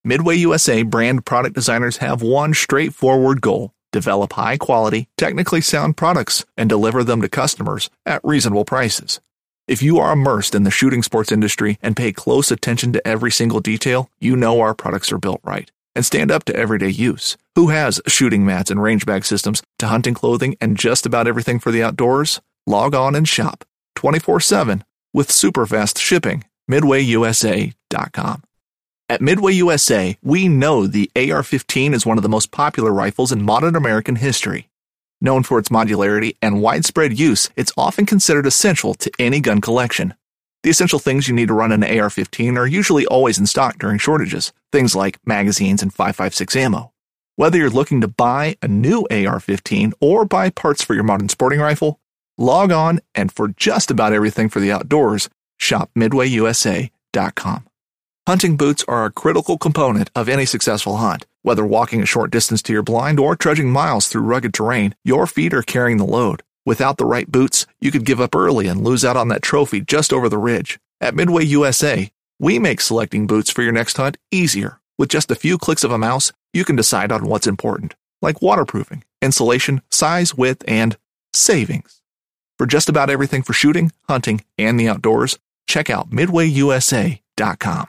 Midway USA brand product designers have one straightforward goal: develop high-quality, technically sound products and deliver them to customers at reasonable prices. If you are immersed in the shooting sports industry and pay close attention to every single detail, you know our products are built right and stand up to everyday use. Who has shooting mats and range bag systems to hunting clothing and just about everything for the outdoors? Log on and shop 24/7 with super fast shipping. MidwayUSA.com. At Midway USA, we know the AR-15 is one of the most popular rifles in modern American history. Known for its modularity and widespread use, it's often considered essential to any gun collection. The essential things you need to run an AR-15 are usually always in stock during shortages, things like magazines and 5.56 ammo. Whether you're looking to buy a new AR-15 or buy parts for your modern sporting rifle, log on and for just about everything for the outdoors, shop MidwayUSA.com. Hunting boots are a critical component of any successful hunt. Whether walking a short distance to your blind or trudging miles through rugged terrain, your feet are carrying the load. Without the right boots, you could give up early and lose out on that trophy just over the ridge. At Midway USA, we make selecting boots for your next hunt easier. With just a few clicks of a mouse, you can decide on what's important, like waterproofing, insulation, size, width, and savings. For just about everything for shooting, hunting, and the outdoors, check out MidwayUSA.com.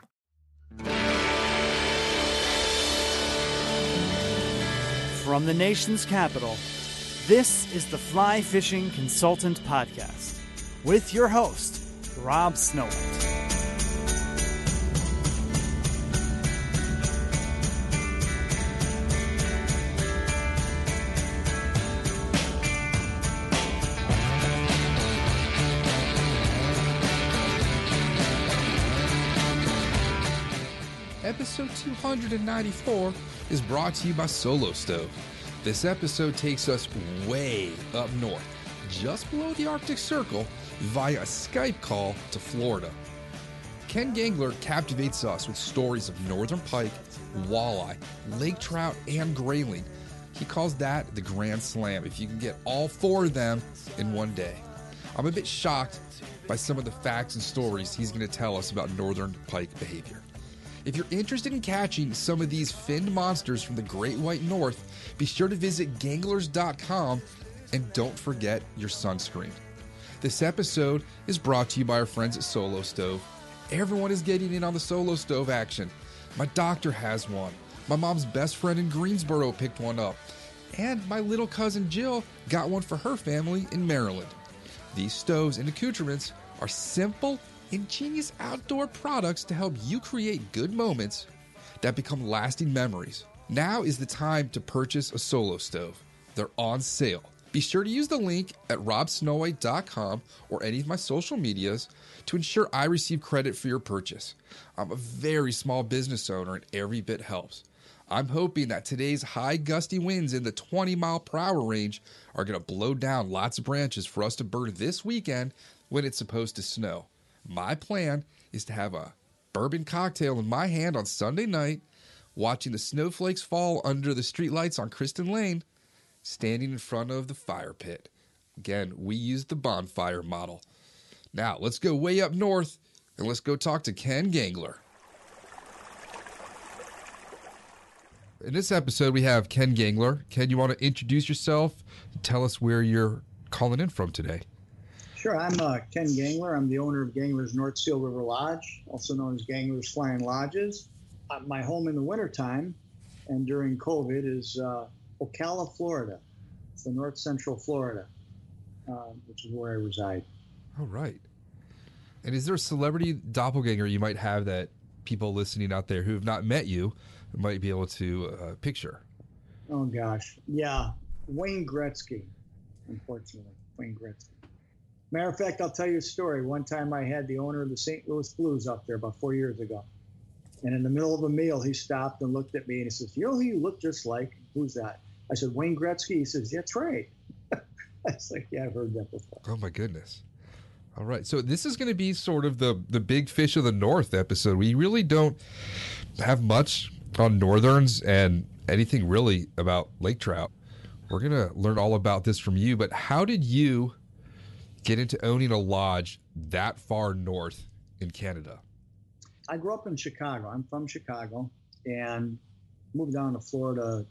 From the nation's capital, this is the Fly Fishing Consultant Podcast with your host, Rob Snowhite. Episode 294 is brought to you by Solo Stove. This episode takes us way up north, just below the Arctic Circle, via a Skype call to Florida. Ken Gangler captivates us with stories of northern pike, walleye, lake trout, and grayling. He calls that the Grand Slam, if you can get all four of them in one day. I'm a bit shocked by some of the facts and stories he's going to tell us about northern pike behavior. If you're interested in catching some of these finned monsters from the Great White North, be sure to visit Ganglers.com and don't forget your sunscreen. This episode is brought to you by our friends at Solo Stove. Everyone is getting in on the Solo Stove action. My doctor has one. My mom's best friend in Greensboro picked one up. And my little cousin Jill got one for her family in Maryland. These stoves and accoutrements are simple, ingenious outdoor products to help you create good moments that become lasting memories. Now is the time to purchase a Solo Stove. They're on sale. Be sure to use the link at robsnowhite.com or any of my social medias to ensure I receive credit for your purchase. I'm a very small business owner and every bit helps. I'm hoping that today's high gusty winds in the 20-mile-per-hour range are going to blow down lots of branches for us to burn this weekend when it's supposed to snow. My plan is to have a bourbon cocktail in my hand on Sunday night, watching the snowflakes fall under the streetlights on Kristen Lane, standing in front of the fire pit. Again, we use the bonfire model. Now, let's go way up north, and let's go talk to Ken Gangler. In this episode, we have Ken Gangler. Ken, you want to introduce yourself and tell us where you're calling in from today? Sure, I'm Ken Gangler. I'm the owner of Gangler's North Seal River Lodge, also known as Gangler's Flying Lodges. My home in the wintertime and during COVID is Ocala, Florida. It's the north central Florida, which is where I reside. All right. And is there a celebrity doppelganger you might have that people listening out there who have not met you might be able to picture? Oh, gosh. Yeah. Wayne Gretzky, unfortunately. Wayne Gretzky. Matter of fact, I'll tell you a story. One time I had the owner of the St. Louis Blues up there about 4 years ago. And in the middle of a meal, he stopped and looked at me and he says, "You know who you look just like?" "Who's that?" I said, "Wayne Gretzky." He says, "That's right." I was like, "Yeah, I've heard that before." Oh, my goodness. All right. So this is going to be sort of the big fish of the north episode. We really don't have much on northerns and anything really about lake trout. We're going to learn all about this from you. But how did you get into owning a lodge that far north in Canada? I grew up in Chicago. I'm from Chicago. and moved down to Florida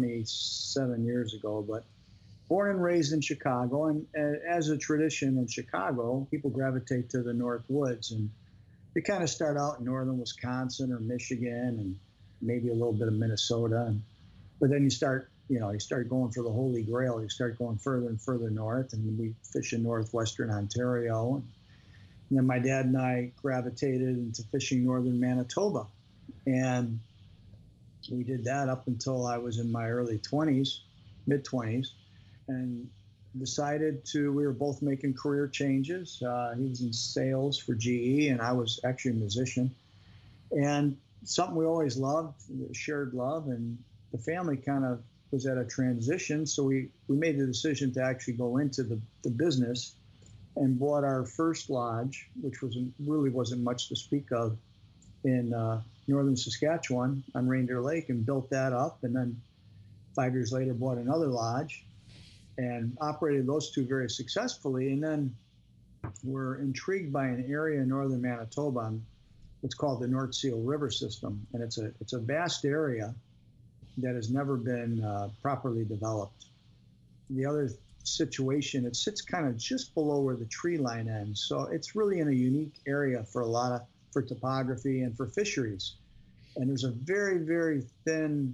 27 years ago, but born and raised in Chicago. And as a tradition in Chicago, people gravitate to the North Woods, and they kind of start out in northern Wisconsin or Michigan and maybe a little bit of Minnesota. But then you start going for the Holy Grail. You start going further and further north, and we fish in northwestern Ontario. And then my dad and I gravitated into fishing northern Manitoba. And we did that up until I was in my early 20s, mid-20s, and decided we were both making career changes. He was in sales for GE, and I was actually a musician. And something we always loved, shared love, and the family kind of was at a transition. So we made the decision to actually go into the business and bought our first lodge, which really wasn't much to speak of, in northern Saskatchewan on Reindeer Lake, and built that up. And then 5 years later, bought another lodge and operated those two very successfully. And then we're intrigued by an area in northern Manitoba, what's called the North Seal River System. And it's a vast area that has never been properly developed. The other situation, it sits kind of just below where the tree line ends. So it's really in a unique area for topography and for fisheries. And there's a very, very thin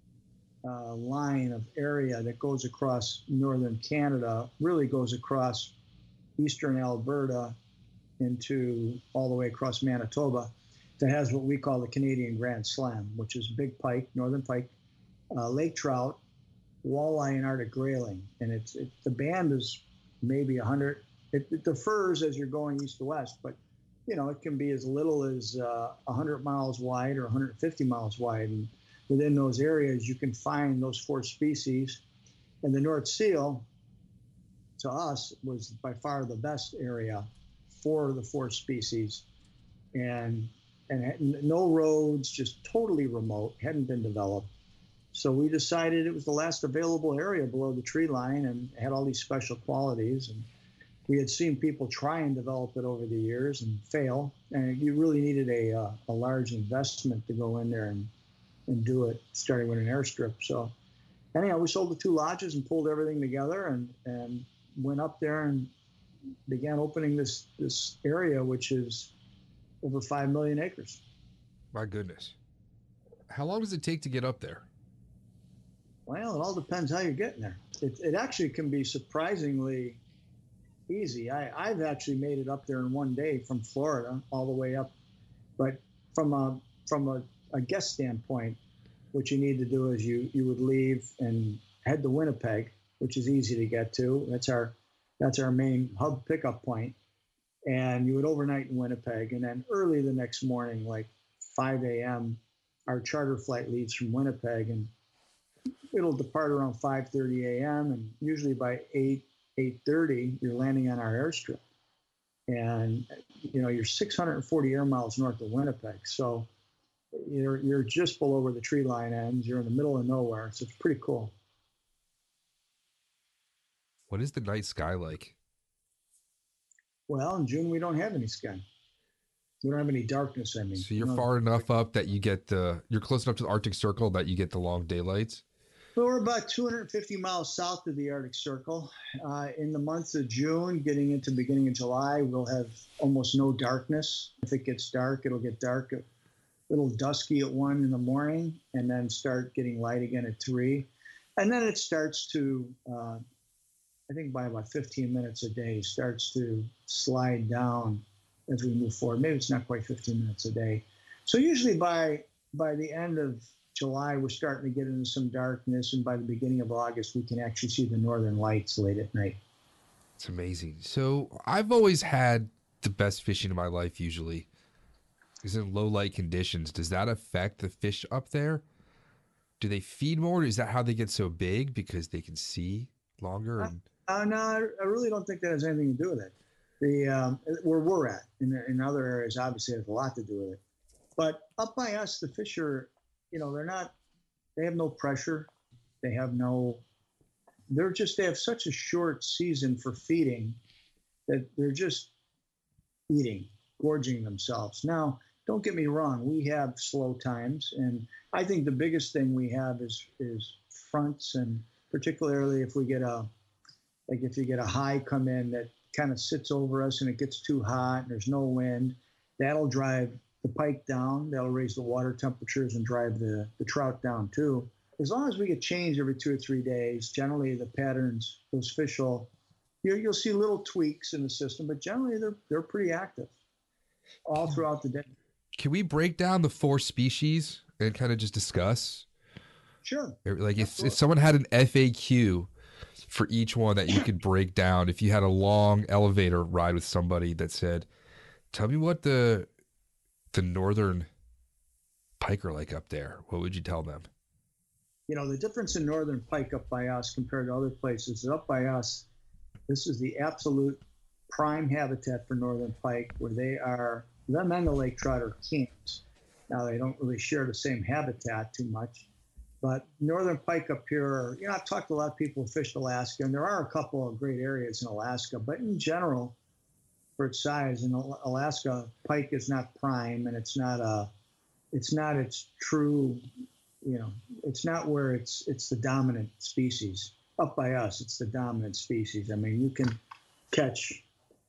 line of area that goes across northern Canada, really goes across eastern Alberta into all the way across Manitoba, that has what we call the Canadian Grand Slam, which is big pike, northern pike, lake trout, walleye, and Arctic grayling. And the band is maybe 100. It differs as you're going east to west, but it can be as little as 100 miles wide or 150 miles wide. And within those areas, you can find those four species. And the North Seal, to us, was by far the best area for the four species. And no roads, just totally remote, hadn't been developed. So we decided it was the last available area below the tree line and had all these special qualities. And we had seen people try and develop it over the years and fail. And you really needed a large investment to go in there and do it, starting with an airstrip. So anyhow, we sold the two lodges and pulled everything together and went up there and began opening this area, which is over 5 million acres. My goodness. How long does it take to get up there? Well, it all depends how you're getting there. It actually can be surprisingly easy. I've actually made it up there in one day from Florida all the way up. But from a guest standpoint, what you need to do is you would leave and head to Winnipeg, which is easy to get to. That's our main hub pickup point. And you would overnight in Winnipeg, and then early the next morning, like 5 a.m., our charter flight leaves from Winnipeg, and it'll depart around 5:30 a.m. and usually by 8:30 you're landing on our airstrip. And you're 640 air miles north of Winnipeg, so you're just below where the tree line ends. You're in the middle of nowhere, so it's pretty cool. What is the night sky like? Well, in June we don't have any sky. We don't have any darkness. I mean, so you're far enough up that you're close enough to the Arctic Circle that you get the long daylights. Well, we're about 250 miles south of the Arctic Circle. In the months of June, getting into beginning of July, we'll have almost no darkness. If it gets dark, it'll get dark a little dusky at 1 in the morning, and then start getting light again at 3. And then it starts to, I think by about 15 minutes a day, starts to slide down as we move forward. Maybe it's not quite 15 minutes a day. So usually by the end of July, we're starting to get into some darkness, and by the beginning of August, we can actually see the northern lights late at night. It's amazing. So I've always had the best fishing in my life usually is in low light conditions. Does that affect the fish up there? Do they feed more? Is that how they get so big? Because they can see longer? No, I really don't think that has anything to do with it. Where we're at in other areas, obviously, has a lot to do with it. But up by us, the fish are, they have no pressure. They have such a short season for feeding that they're just eating, gorging themselves. Now, don't get me wrong, we have slow times, and I think the biggest thing we have is fronts, and particularly if you get a high come in that kind of sits over us and it gets too hot and there's no wind, that'll drive the pike down. That'll raise the water temperatures and drive the trout down too. As long as we get changed every 2 or 3 days, generally the patterns, those fish you'll see little tweaks in the system, but generally they're pretty active all throughout the day. Can we break down the 4 species and kind of just discuss? Sure. Like if someone had an FAQ for each one that you could break down, if you had a long elevator ride with somebody that said, tell me what the northern pike are like up there, what would you tell them? The difference in northern pike up by us compared to other places is up by us, this is the absolute prime habitat for northern pike, where them and the lake trout are kings. Now, they don't really share the same habitat too much, but northern pike up here, I've talked to a lot of people who fished Alaska, and there are a couple of great areas in Alaska, but in general, for its size, in Alaska, pike is not prime, and it's not its true, it's not where it's the dominant species. Up by us, it's the dominant species. I mean, you can catch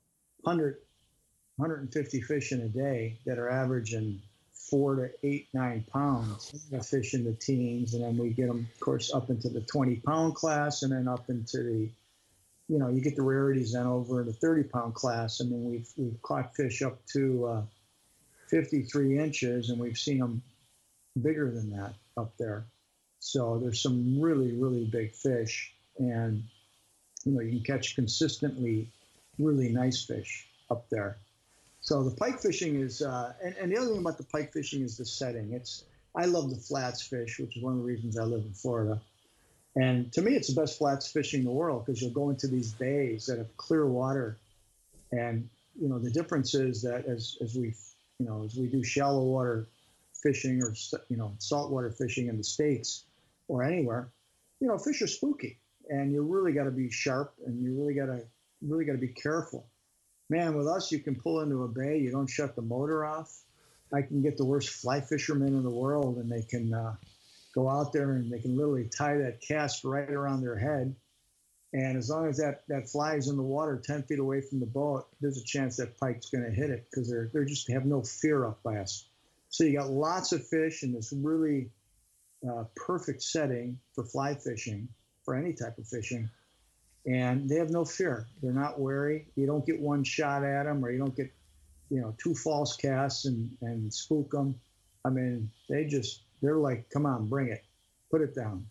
150 fish in a day that are averaging 4 to 8, 9 pounds of fish in the teens, and then we get them, of course, up into the 20-pound class, and then up into the, you get the rarities then over in the 30-pound class. I mean, we've caught fish up to 53 inches, and we've seen them bigger than that up there. So there's some really, really big fish, and you can catch consistently really nice fish up there. So the pike fishing is, and the other thing about the pike fishing is the setting. I love the flats fish, which is one of the reasons I live in Florida. And to me, it's the best flats fishing in the world, because you'll go into these bays that have clear water. And, the difference is that as we do shallow water fishing or, saltwater fishing in the States or anywhere, fish are spooky, and you really got to be sharp, and you really got to be careful. Man, with us, you can pull into a bay, you don't shut the motor off. I can get the worst fly fishermen in the world, and they can go out there and they can literally tie that cast right around their head. And as long as that fly is in the water 10 feet away from the boat, there's a chance that pike's going to hit it, because they're just have no fear up by us. So you got lots of fish in this really perfect setting for fly fishing, for any type of fishing. And they have no fear. They're not wary. You don't get one shot at them, or you don't get, 2 false casts and spook them. I mean, they're like, come on, bring it. Put it down.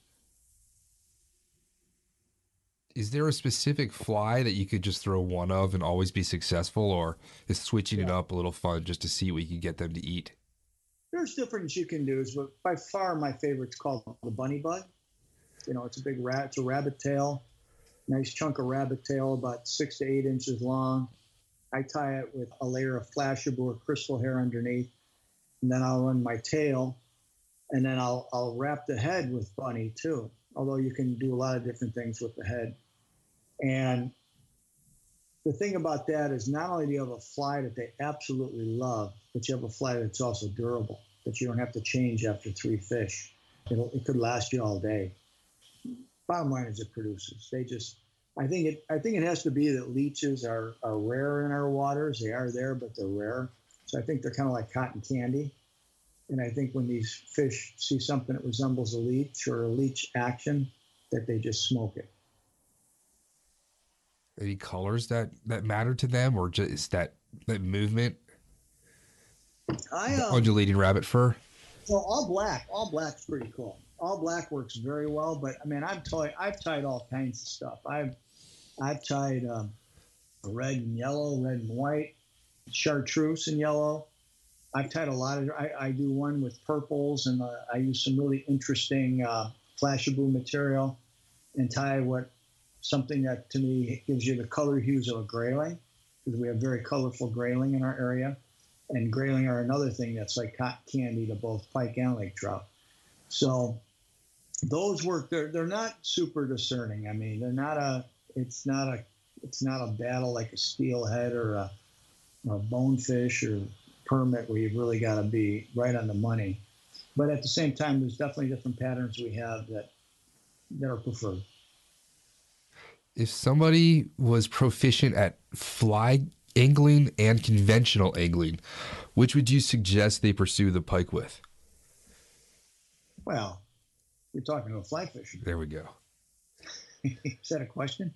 Is there a specific fly that you could just throw one of and always be successful, or is switching it up a little fun just to see what you can get them to eat? There's different you can do, but by far my favorite's called the bunny bud. It's a big rat. It's a rabbit tail. Nice chunk of rabbit tail, about 6 to 8 inches long. I tie it with a layer of flashabur crystal hair underneath, and then I'll run my tail, and then I'll wrap the head with bunny too. Although you can do a lot of different things with the head. And the thing about that is, not only do you have a fly that they absolutely love, but you have a fly that's also durable, that you don't have to change after 3 fish. It could last you all day. Bottom line is, it produces. I think it has to be that leeches are rare in our waters. They are there, but they're rare. So I think they're kind of like cotton candy. And I think when these fish see something that resembles a leech or a leech action, that they just smoke it. Any colors that matter to them, or just that movement? Undulating rabbit fur. Well, all black's pretty cool. All black works very well, but I mean, I've tied all kinds of stuff. I've tied red and yellow, red and white, chartreuse and yellow. I've tied a lot of. I do one with purples, and I use some really interesting flashaboo material, and tie something that to me gives you the color hues of a grayling, because we have very colorful grayling in our area, and grayling are another thing that's like cotton candy to both pike and lake trout. So those work. They're not super discerning. I mean, they're not it's not a battle like a steelhead or a bonefish or permit where you've really got to be right on the money. But at the same time, there's definitely different patterns we have that are preferred. If somebody was proficient at fly angling and conventional angling, which would you suggest they pursue the pike with? Well, you're talking to a fly fisherman. There we go. Is that a question?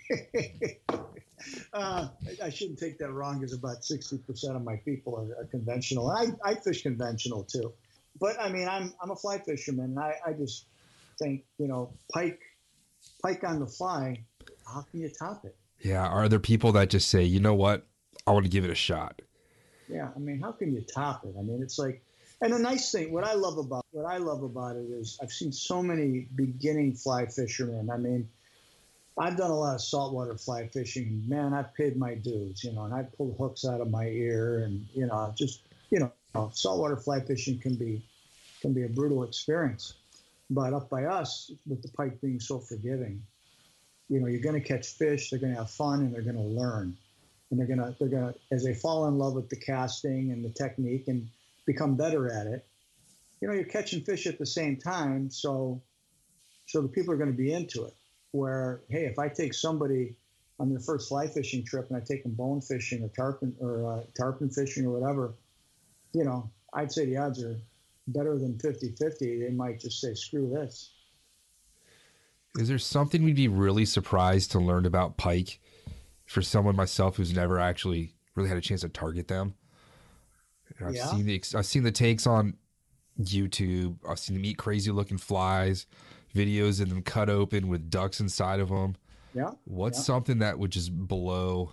I shouldn't take that wrong, because about 60% of my people are conventional. I fish conventional too. But I mean, I'm a fly fisherman, and I just think, pike on the fly, how can you top it? Yeah. Are there people that just say, you know what, I want to give it a shot? Yeah. I mean, how can you top it? I mean, it's like, and the nice thing, what I love about it is I've seen so many beginning fly fishermen. I mean, I've done a lot of saltwater fly fishing. Man, I've paid my dues, and I pulled hooks out of my ear, and saltwater fly fishing can be a brutal experience. But up by us, with the pike being so forgiving, you're going to catch fish. They're going to have fun, and they're going to learn, and they're going to as they fall in love with the casting and the technique and become better at it. You're catching fish at the same time, so the people are going to be into it. Where, hey, if I take somebody on their first fly fishing trip and I take them bone fishing or tarpon fishing or whatever, I'd say the odds are better than 50-50. They might just say, screw this. Is there something we'd be really surprised to learn about pike for someone myself who's never actually really had a chance to target them? I've seen the takes on YouTube. I've seen them eat crazy looking flies, videos of them cut open with ducks inside of them. Yeah. What's something that would just blow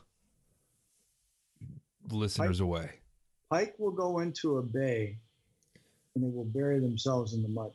listeners away? Pike will go into a bay and they will bury themselves in the mud.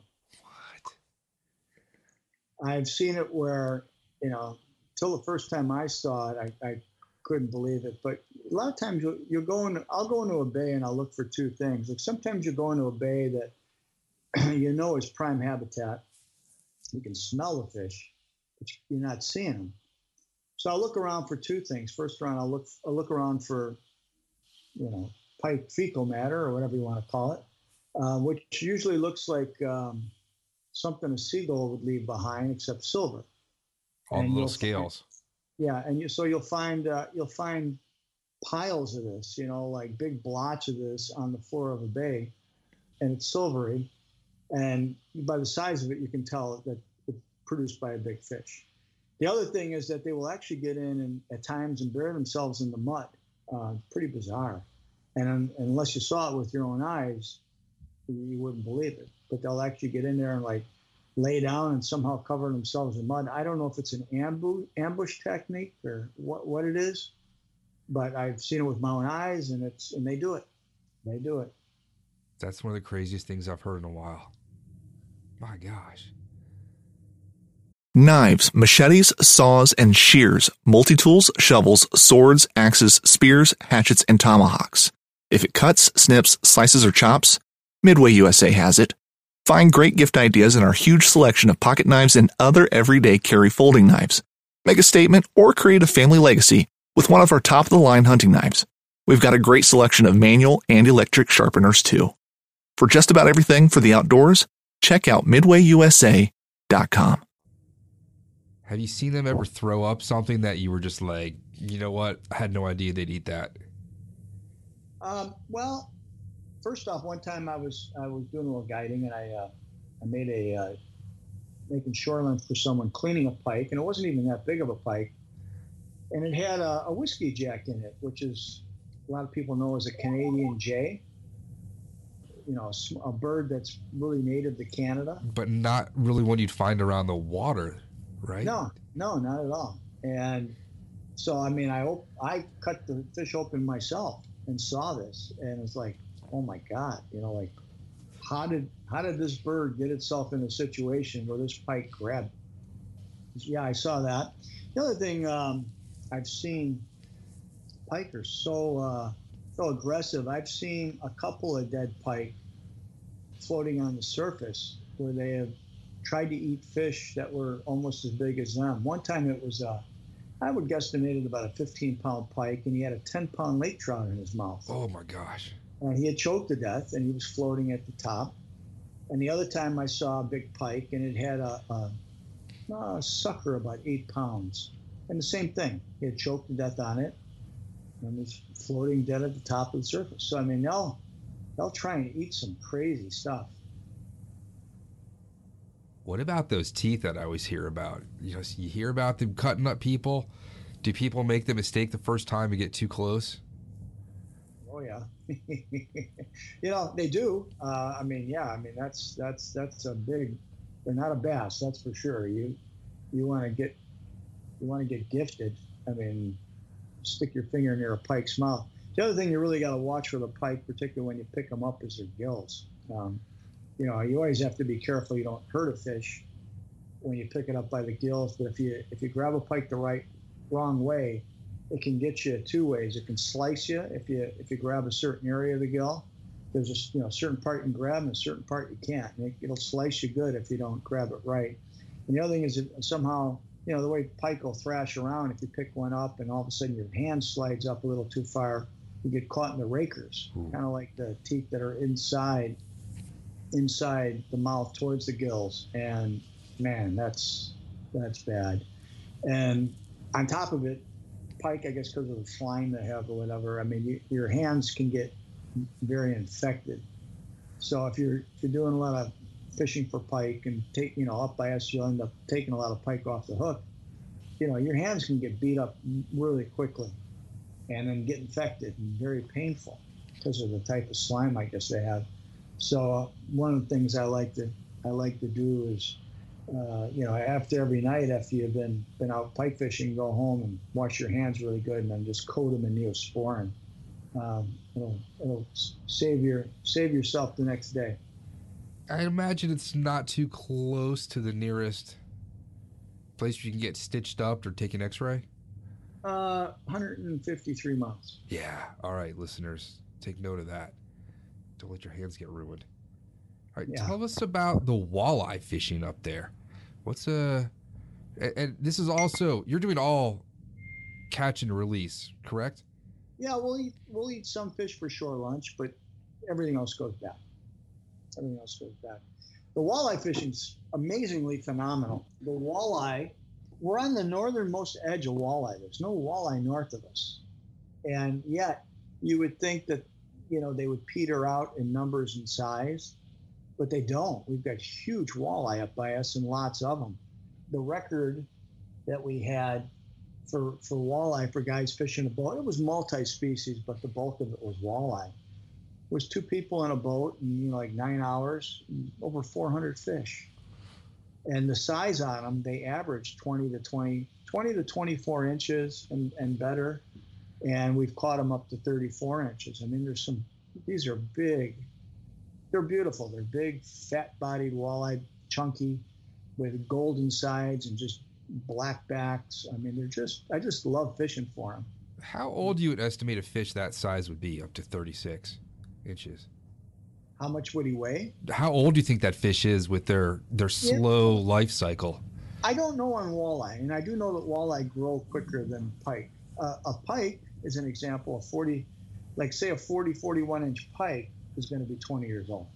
What? I've seen it where, till the first time I saw it, I couldn't believe it. But a lot of times I'll go into a bay and I'll look for two things. Like sometimes you go into a bay that is prime habitat. You can smell the fish, but you're not seeing them. So I'll look around for two things. First round, I'll look around for, pike fecal matter or whatever you want to call it, which usually looks like something a seagull would leave behind, except silver. All the little scales. So you'll find piles of this, like big blotch of this on the floor of a bay, and it's silvery. And by the size of it, you can tell that it's produced by a big fish. The other thing is that they will actually get in and at times and bury themselves in the mud. Pretty bizarre. And unless you saw it with your own eyes, you wouldn't believe it. But they'll actually get in there and like lay down and somehow cover themselves in mud. I don't know if it's an ambush technique or what it is, but I've seen it with my own eyes, and they do it. They do it. That's one of the craziest things I've heard in a while. My gosh. Knives, machetes, saws, and shears, multi-tools, shovels, swords, axes, spears, hatchets, and tomahawks. If it cuts, snips, slices, or chops, Midway USA has it. Find great gift ideas in our huge selection of pocket knives and other everyday carry folding knives. Make a statement or create a family legacy with one of our top-of-the-line hunting knives. We've got a great selection of manual and electric sharpeners, too. For just about everything for the outdoors, check out MidwayUSA.com. Have you seen them ever throw up something that you were just like, you know what? I had no idea they'd eat that. Well, first off, one time I was doing a little guiding, and I made making shoreline for someone cleaning a pike, and it wasn't even that big of a pike, and it had a whiskey jack in it, which is a lot of people know as a Canadian jay. A bird that's really native to Canada. But not really one you'd find around the water, right? No, not at all. And so, I mean, I cut the fish open myself and saw this, and it's like, oh my God, like how did this bird get itself in a situation where this pike grabbed it? Yeah, I saw that. The other thing I've seen, pike are so aggressive. I've seen a couple of dead pike floating on the surface where they have tried to eat fish that were almost as big as them. One time it was I would guesstimate it about a 15-pound pike, and he had a 10-pound lake trout in his mouth. Oh my gosh. And he had choked to death, and he was floating at the top. And the other time I saw a big pike, and it had a sucker about 8 pounds. And the same thing, he had choked to death on it, and was floating dead at the top of the surface. So I mean, they'll try and eat some crazy stuff. What about those teeth that I always hear about? You know, you hear about them cutting up people. Do people make the mistake the first time to get too close? Oh yeah, you know they do. I mean, that's a big. They're not a bass, that's for sure. You want to get gifted. I mean, stick your finger near a pike's mouth. The other thing you really got to watch for the pike, particularly when you pick them up, is their gills. You know, you always have to be careful you don't hurt a fish when you pick it up by the gills. But if you grab a pike the wrong way, it can get you two ways. It can slice you if you grab a certain area of the gill. There's a certain part you can grab and a certain part you can't. And it'll slice you good if you don't grab it right. And the other thing is if somehow, you know, the way pike will thrash around, if you pick one up and all of a sudden your hand slides up a little too far, you get caught in the rakers, kind of like the teeth that are inside the mouth towards the gills. And man, that's bad. And on top of it, pike, I guess because of the slime they have or whatever, I mean, your hands can get very infected. So if you're doing a lot of fishing for pike and up by us, you'll end up taking a lot of pike off the hook. You know, your hands can get beat up really quickly and then get infected and very painful because of the type of slime I guess they have. So one of the things I like to do is, after every night after you've been out pike fishing, go home and wash your hands really good and then just coat them in Neosporin. It'll save yourself the next day. I imagine it's not too close to the nearest place where you can get stitched up or take an x-ray. 153 miles. Yeah. All right, listeners, take note of that. Don't let your hands get ruined. All right, Tell us about the walleye fishing up there. And this is also, you're doing all catch and release, correct? Yeah, we'll eat some fish for shore lunch, but everything else goes back. The walleye fishing's amazingly phenomenal. The walleye, we're on the northernmost edge of walleye. There's no walleye north of us. And yet you would think that, they would peter out in numbers and size, but they don't. We've got huge walleye up by us and lots of them. The record that we had for walleye for guys fishing a boat, it was multi-species, but the bulk of it was walleye. It was 2 people in a boat in like 9 hours, over 400 fish. And the size on them, they averaged 20 to 24 inches and better. And we've caught them up to 34 inches. I mean, these are big. They're beautiful. They're big, fat-bodied walleye, chunky, with golden sides and just black backs. I mean, I just love fishing for them. How old do you would estimate a fish that size would be, up to 36 inches? How much would he weigh? How old do you think that fish is with their slow life cycle? I don't know on walleye, and I do know that walleye grow quicker than pike. A pike is an example of 40, like say a 40, 41 inch pike is going to be 20 years old.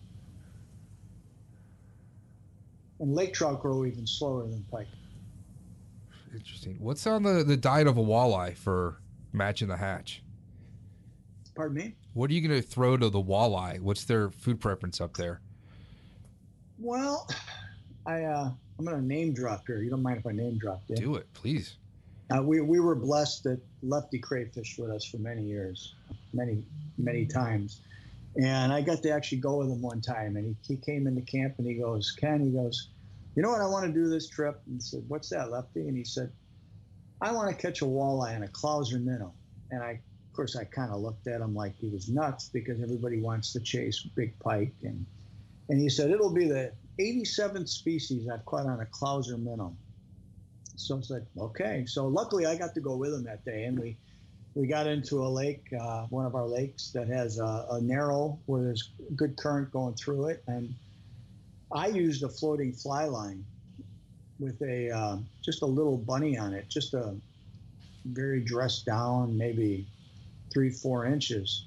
And lake trout grow even slower than pike. Interesting. What's on the diet of a walleye for matching the hatch? Pardon me? What are you going to throw to the walleye? What's their food preference up there? Well, I'm going to name drop here. You don't mind if I name drop? Yeah? Do it, please. We were blessed that Lefty crayfished with us for many years, many times. And I got to actually go with him one time. And he came into camp and he goes, Ken, you know what I want to do this trip? And I said, what's that, Lefty? And he said, I want to catch a walleye on a Clouser minnow. And of course, I kind of looked at him like he was nuts because everybody wants to chase big pike. And he said, it'll be the 87th species I've caught on a Clouser minnow. So I said, okay. So luckily I got to go with him that day. And we got into a lake, one of our lakes that has a narrow where there's good current going through it. And I used a floating fly line with just a little bunny on it, just a very dressed down, maybe 3-4 inches.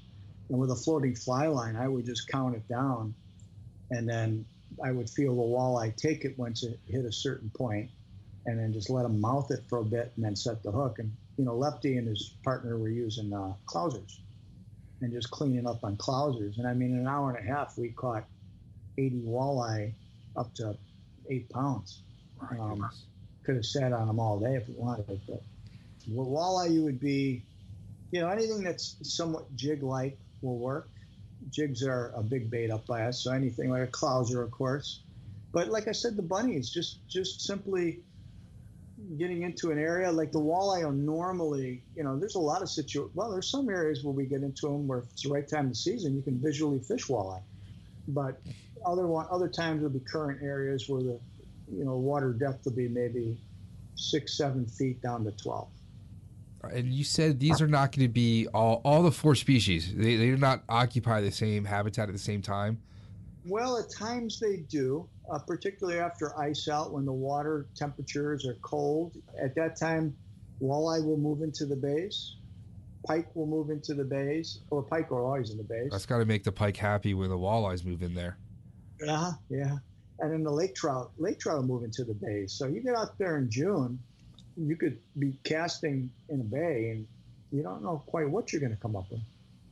And with a floating fly line, I would just count it down, and then I would feel the walleye take it once it hit a certain point, and then just let him mouth it for a bit and then set the hook. And, Lefty and his partner were using clousers and just cleaning up on clousers. And I mean, in an hour and a half, we caught 80 walleye up to 8 pounds. Could have sat on them all day if we wanted. But with walleye, you would be, anything that's somewhat jig-like will work. Jigs are a big bait up by us, so anything like a clouser, of course. But like I said, the bunnies, just simply getting into an area like the walleye are normally, there's a lot of there's some areas where we get into them where if it's the right time of the season, you can visually fish walleye. But other times will be current areas where the, water depth will be maybe 6-7 feet down to 12. And you said these are not going to be all the 4 species. They do not occupy the same habitat at the same time? Well, at times they do, particularly after ice out when the water temperatures are cold. At that time, walleye will move into the bays. Pike will move into the bays, or pike are always in the bays. That's got to make the pike happy when the walleyes move in there. Yeah. And then the lake trout will move into the bays. So you get out there in June, you could be casting in a bay and you don't know quite what you're going to come up with.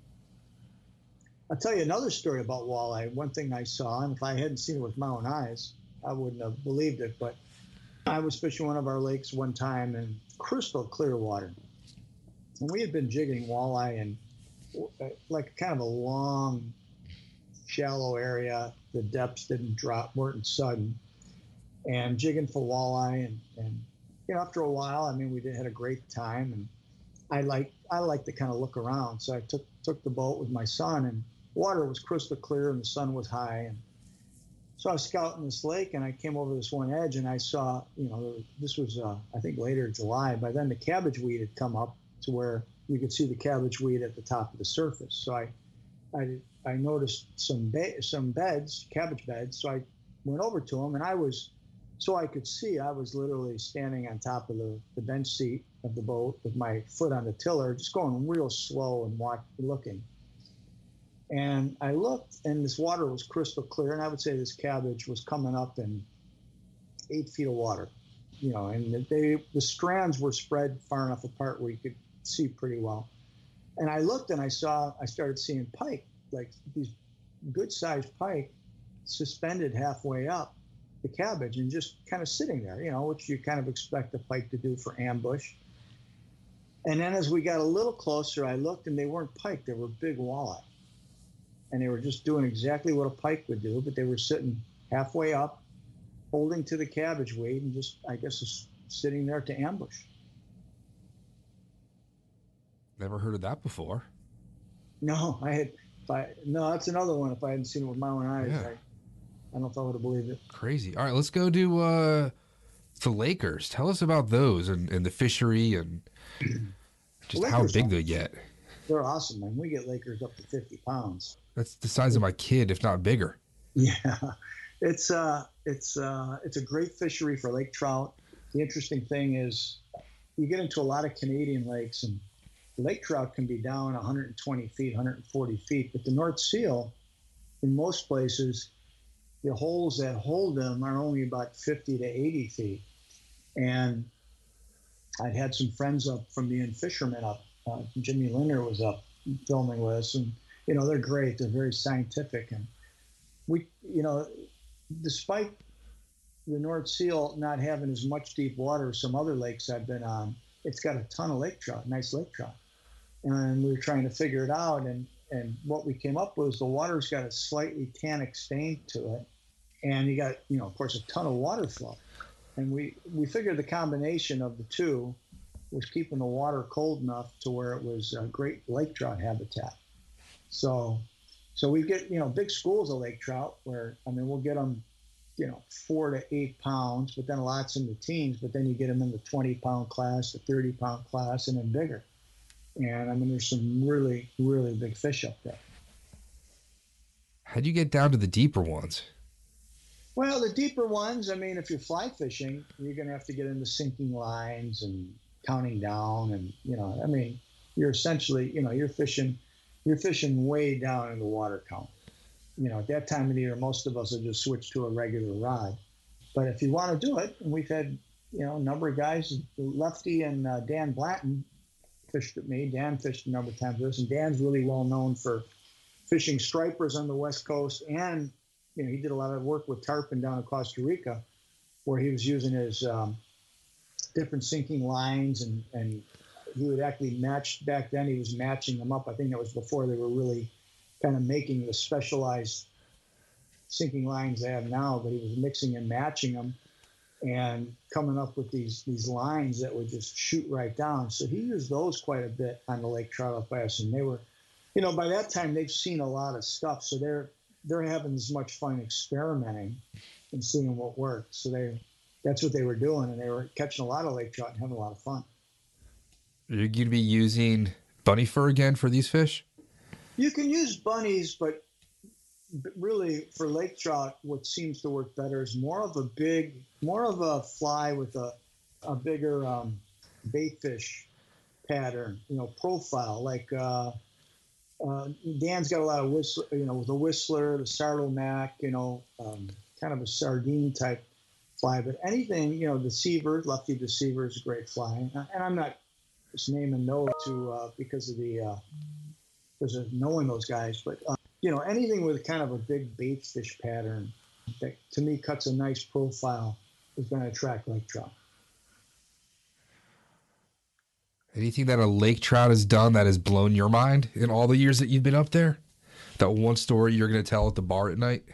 I'll tell you another story about walleye. One thing I saw, and if I hadn't seen it with my own eyes, I wouldn't have believed it, but I was fishing one of our lakes one time in crystal clear water. And we had been jigging walleye in like kind of a long, shallow area. The depths weren't sudden. And jigging for walleye and after a while, I mean, we had a great time, and I like to kind of look around. So I took the boat with my son, and water was crystal clear, and the sun was high. And so I was scouting this lake, and I came over this one edge, and I saw, this was I think later July. By then, the cabbage weed had come up to where you could see the cabbage weed at the top of the surface. So I noticed some beds, cabbage beds. So I went over to them, and I was literally standing on top of the bench seat of the boat with my foot on the tiller, just going real slow and looking. And I looked, and this water was crystal clear, and I would say this cabbage was coming up in 8 feet of water, and the strands were spread far enough apart where you could see pretty well. And I looked, and I started seeing pike, like these good-sized pike, suspended halfway up the cabbage and just kind of sitting there, which you kind of expect a pike to do for ambush. And then as we got a little closer, I looked, and they weren't pike, they were big walleye. And they were just doing exactly what a pike would do, but they were sitting halfway up, holding to the cabbage weed, and just, I guess, just sitting there to ambush. Never heard of that before. No, that's another one. If I hadn't seen it with my own eyes, I don't know if I would have believed it. Crazy. All right, let's go to Lakers. Tell us about those and the fishery and just how big they get. They're awesome, man. We get Lakers up to 50 pounds. That's the size of my kid, if not bigger. Yeah, it's a great fishery for lake trout. The interesting thing is you get into a lot of Canadian lakes, and lake trout can be down 120 feet, 140 feet, but the North Seal, in most places, the holes that hold them are only about 50 to 80 feet. And I'd had some friends up from being fishermen up. Jimmy Linder was up filming with us, and they're great. They're very scientific, and we, despite the North Seal not having as much deep water as some other lakes I've been on, it's got a ton of lake trout, nice lake trout. And we were trying to figure it out, and what we came up with was the water's got a slightly tannic stain to it, and you got, of course, a ton of water flow. And we figured the combination of the two was keeping the water cold enough to where it was a great lake trout habitat. So we get, big schools of lake trout where, we'll get them, 4 to 8 pounds, but then lots in the teens, but then you get them in the 20-pound class, the 30-pound class, and then bigger. And there's some really, really big fish up there. How'd you get down to the deeper ones? Well, the deeper ones, if you're fly fishing, you're going to have to get into sinking lines and counting down. And, you're essentially, you're fishing you're fishing way down in the water count. At that time of the year, most of us will just switch to a regular rod. But if you want to do it, and we've had, a number of guys, Lefty and Dan Blanton fished with me. Dan fished a number of times with us, and Dan's really well known for fishing stripers on the West Coast. And, he did a lot of work with tarpon down in Costa Rica, where he was using his different sinking lines, and he would actually match. Back then he was matching them up. I think that was before they were really kind of making the specialized sinking lines they have now, but he was mixing and matching them and coming up with these lines that would just shoot right down. So he used those quite a bit on the Lake Trout up by us, and they were, by that time they've seen a lot of stuff, so they're having as much fun experimenting and seeing what works. So that's what they were doing, and they were catching a lot of lake trout and having a lot of fun. Are you going to be using bunny fur again for these fish? You can use bunnies, but really for lake trout, what seems to work better is more of a fly with a bigger bait fish pattern, profile. Like Dan's got a lot of whistler, the whistler, the sardomac, kind of a sardine type fly. But anything, deceiver, Lefty deceiver is a great fly. And I'm not just naming no to because of knowing those guys, but anything with kind of a big bait fish pattern that to me cuts a nice profile is going to attract lake trout. Anything that a lake trout has done that has blown your mind in all the years that you've been up there? That one story you're going to tell at the bar at night?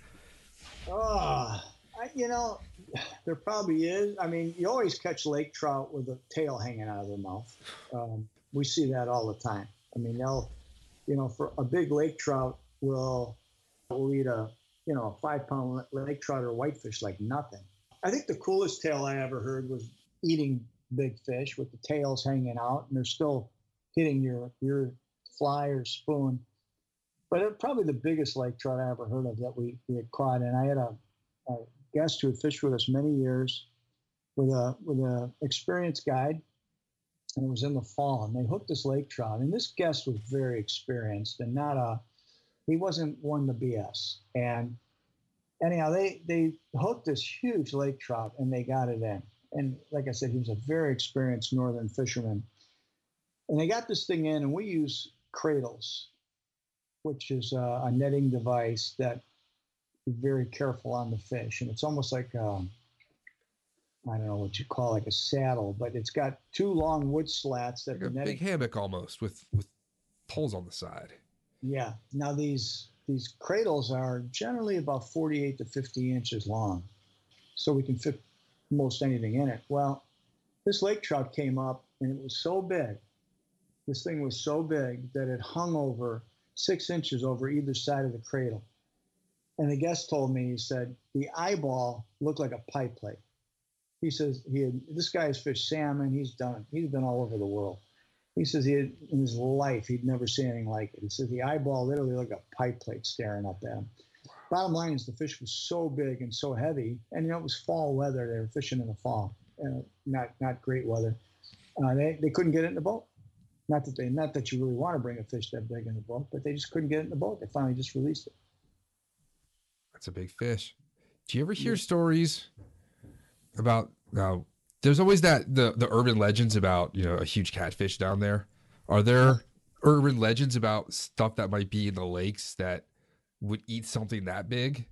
There probably is. I mean, you always catch lake trout with a tail hanging out of their mouth. We see that all the time. I mean, they'll, for a big lake trout will eat a 5-pound lake trout or whitefish like nothing. I think the coolest tale I ever heard was eating big fish with the tails hanging out, and they're still hitting your fly or spoon. But probably the biggest lake trout I ever heard of that we had caught, and I had a guest who had fished with us many years with a experienced guide, and it was in the fall, and they hooked this lake trout, and this guest was very experienced and he wasn't one to BS. And anyhow, they hooked this huge lake trout and they got it in. And like I said, he was a very experienced northern fisherman. And they got this thing in, and we use cradles, which is a netting device that is very careful on the fish. And it's almost like, I don't know what you call like a saddle, but it's got two long wood slats that like a big hammock almost with poles on the side. Yeah. Now these cradles are generally about 48 to 50 inches long, so we can fit most anything in it. Well, this lake trout came up, and it was so big. This thing was so big that it hung over 6 inches over either side of the cradle. And the guest told me, he said, the eyeball looked like a pie plate. He says this guy has fished salmon. He's been all over the world. He says in his life, he'd never seen anything like it. He said the eyeball literally looked like a pie plate staring up at him. Bottom line is the fish was so big and so heavy, and it was fall weather. They were fishing in the fall, not great weather. They couldn't get it in the boat. Not that you really want to bring a fish that big in the boat, but they just couldn't get it in the boat. They finally just released it. That's a big fish. Do you ever hear stories about there's always the urban legends about a huge catfish down there? Are there urban legends about stuff that might be in the lakes that would eat something that big?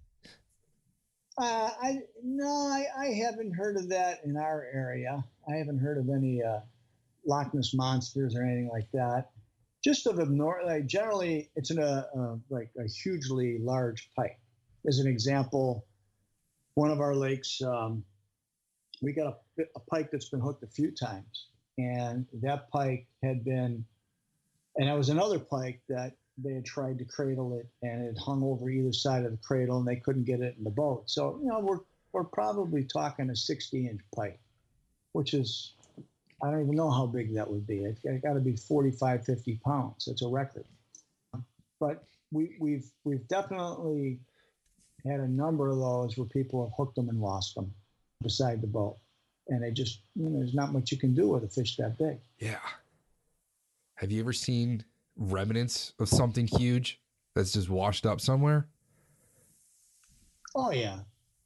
I haven't heard of that in our area. I haven't heard of any Loch Ness monsters or anything like that. Just of generally, it's in like a hugely large pike. As an example, one of our lakes, we got a pike that's been hooked a few times, and that pike had been, and that was another pike that they had tried to cradle it, and it hung over either side of the cradle, and they couldn't get it in the boat. So we're probably talking a 60-inch pike, which is, I don't even know how big that would be. It's got to be 45, 50 pounds. It's a record. But we've definitely had a number of those where people have hooked them and lost them beside the boat. And they just, there's not much you can do with a fish that big. Yeah. Have you ever seen remnants of something huge that's just washed up somewhere? Oh yeah,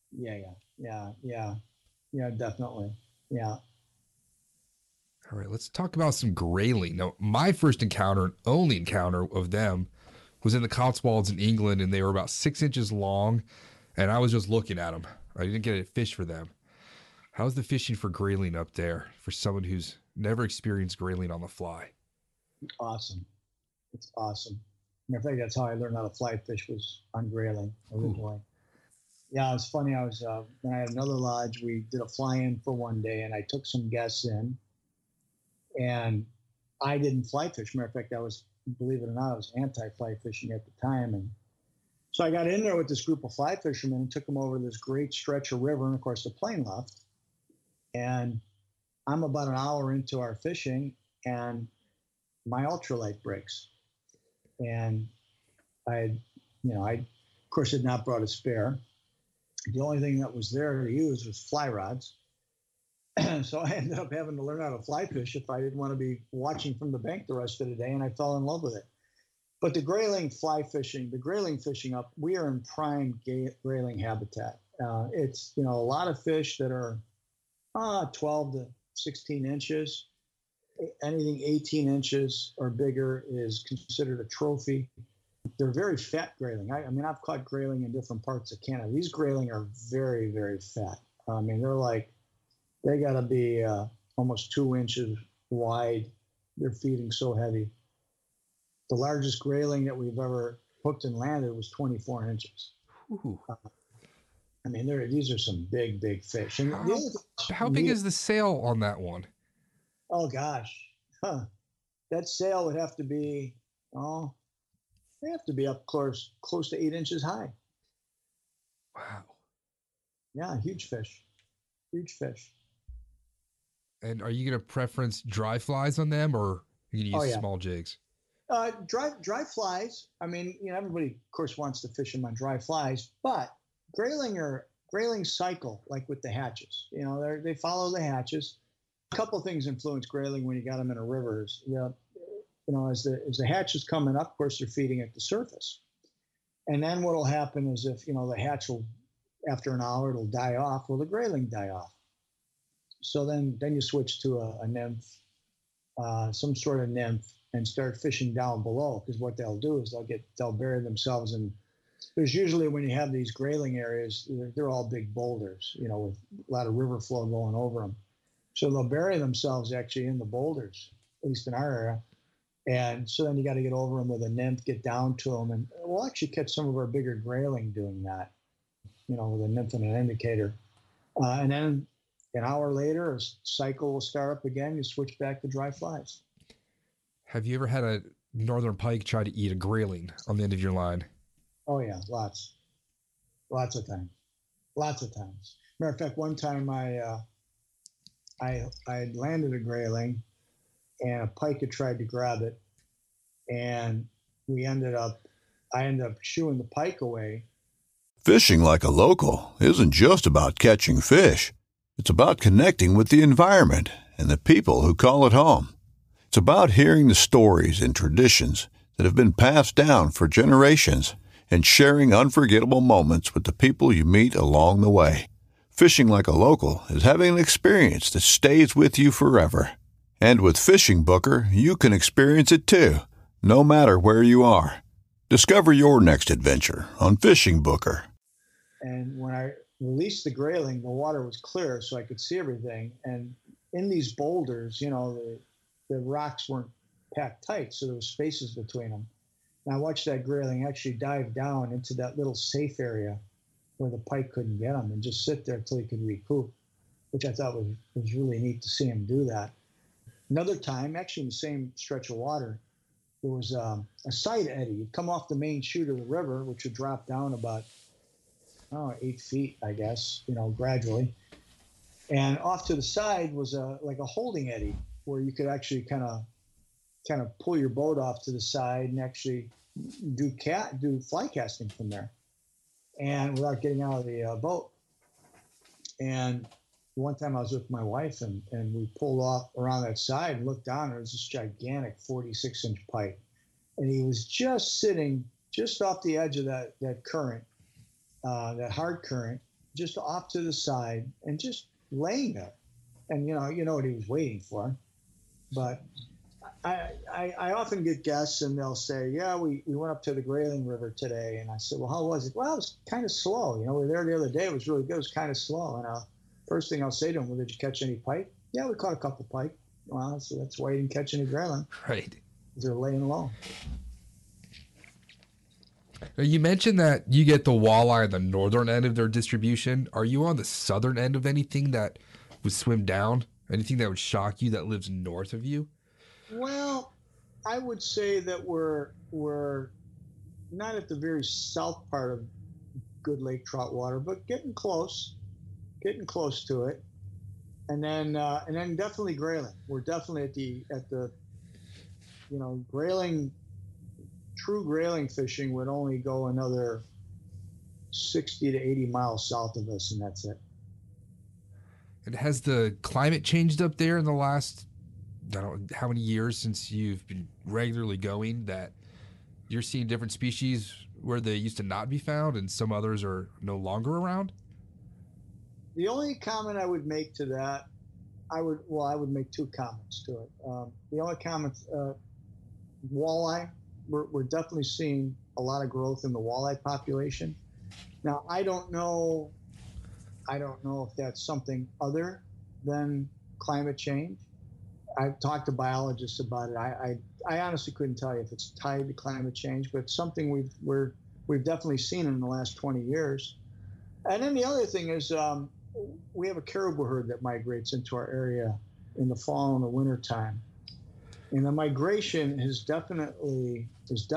yeah, definitely, yeah. All right, let's talk about some grayling. Now, my first encounter and only encounter of them was in the Cotswolds in England, and they were about 6 inches long, and I was just looking at them. I didn't get a fish for them. How's the fishing for grayling up there for someone who's never experienced grayling on the fly? Awesome. It's awesome. Matter of fact, that's how I learned how to fly fish, was on grayling originally. Ooh. Yeah, it's funny. I was when I had another lodge, we did a fly-in for one day, and I took some guests in, and I didn't fly fish. Matter of fact, I was, believe it or not, I was anti-fly fishing at the time, and so I got in there with this group of fly fishermen and took them over this great stretch of river, and of course the plane left, and I'm about an hour into our fishing, and my ultralight breaks, and I of course had not brought a spare. The only thing that was there to use was fly rods. So I ended up having to learn how to fly fish if I didn't want to be watching from the bank the rest of the day, and I fell in love with it. But the grayling fly fishing, the grayling fishing up, we are in prime grayling habitat. It's, a lot of fish that are 12 to 16 inches. Anything 18 inches or bigger is considered a trophy. They're very fat grayling. I mean, I've caught grayling in different parts of Canada. These grayling are very, very fat. I mean, they got to be almost 2 inches wide. They're feeding so heavy. The largest grayling that we've ever hooked and landed was 24 inches. I mean, these are some big, big fish. And how big is the sail on that one? Oh, gosh. That sail would have to be, they have to be up close to 8 inches high. Wow. Yeah, huge fish. Huge fish. And are you going to preference dry flies on them, or are you going to use small jigs? Dry flies. I mean, everybody, of course, wants to fish them on dry flies, but grayling cycle, like with the hatches. They follow the hatches. A couple of things influence grayling when you got them in a river. As the hatch is coming up, of course, they're feeding at the surface. And then what will happen is if, the hatch will, after an hour, it'll die off. Well, the grayling die off. So then you switch to a nymph, some sort of nymph, and start fishing down below. Because what they'll do is they'll bury themselves in. There's usually, when you have these grayling areas, they're all big boulders, with a lot of river flow going over them. So they'll bury themselves actually in the boulders, at least in our area. And so then you got to get over them with a nymph, get down to them, and we'll actually catch some of our bigger grayling doing that, with a nymph and an indicator. And then an hour later, a cycle will start up again. You switch back to dry flies. Have you ever had a northern pike try to eat a grayling on the end of your line? Oh yeah, lots of times. Matter of fact, one time I landed a grayling, and a pike had tried to grab it, and I ended up shooing the pike away. Fishing like a local isn't just about catching fish. It's about connecting with the environment and the people who call it home. It's about hearing the stories and traditions that have been passed down for generations and sharing unforgettable moments with the people you meet along the way. Fishing like a local is having an experience that stays with you forever. And with Fishing Booker, you can experience it too, no matter where you are. Discover your next adventure on Fishing Booker. And when I released the grayling, the water was clear, so I could see everything. And in these boulders, the rocks weren't packed tight, so there was spaces between them. And I watched that grayling actually dive down into that little safe area where the pike couldn't get him, and just sit there until he could recoup, which I thought was really neat to see him do that. Another time, actually in the same stretch of water, there was a side eddy. It'd come off the main chute of the river, which would drop down about 8 feet, I guess, gradually. And off to the side was like a holding eddy where you could actually kind of pull your boat off to the side and actually do fly casting from there, and without getting out of the boat. And one time I was with my wife, and we pulled off around that side and looked down, and there was this gigantic 46-inch pike. and he was just sitting just off the edge of that current, that hard current, just off to the side, and just laying there. And you know what he was waiting for. But I often get guests, and they'll say, "Yeah, we went up to the Grayling River today." And I said, "Well, how was it?" "Well, it was kind of slow. We were there the other day. It was really good. It was kind of slow." And first thing I'll say to him, "Well, did you catch any pike?" "Yeah, we caught a couple pike." "Well, so that's why you didn't catch any grayling." Right. They're laying low. Now, you mentioned that you get the walleye on the northern end of their distribution. Are you on the southern end of anything that would swim down? Anything that would shock you that lives north of you? Well, I would say that we're not at the very south part of good lake trout water, but getting close to it. And then definitely grayling. We're definitely at the grayling. True grayling fishing would only go another 60 to 80 miles south of us, and that's it. And has the climate changed up there in the last, I don't know how many years since you've been regularly going, that you're seeing different species where they used to not be found and some others are no longer around? The only comment I would make to that, I would make two comments to it. The only comment, walleye, we're definitely seeing a lot of growth in the walleye population. Now, I don't know if that's something other than climate change. I've talked to biologists about it. I honestly couldn't tell you if it's tied to climate change, but it's something we've definitely seen in the last 20 years. And then the other thing is we have a caribou herd that migrates into our area in the fall and the winter time. And the migration is definitely,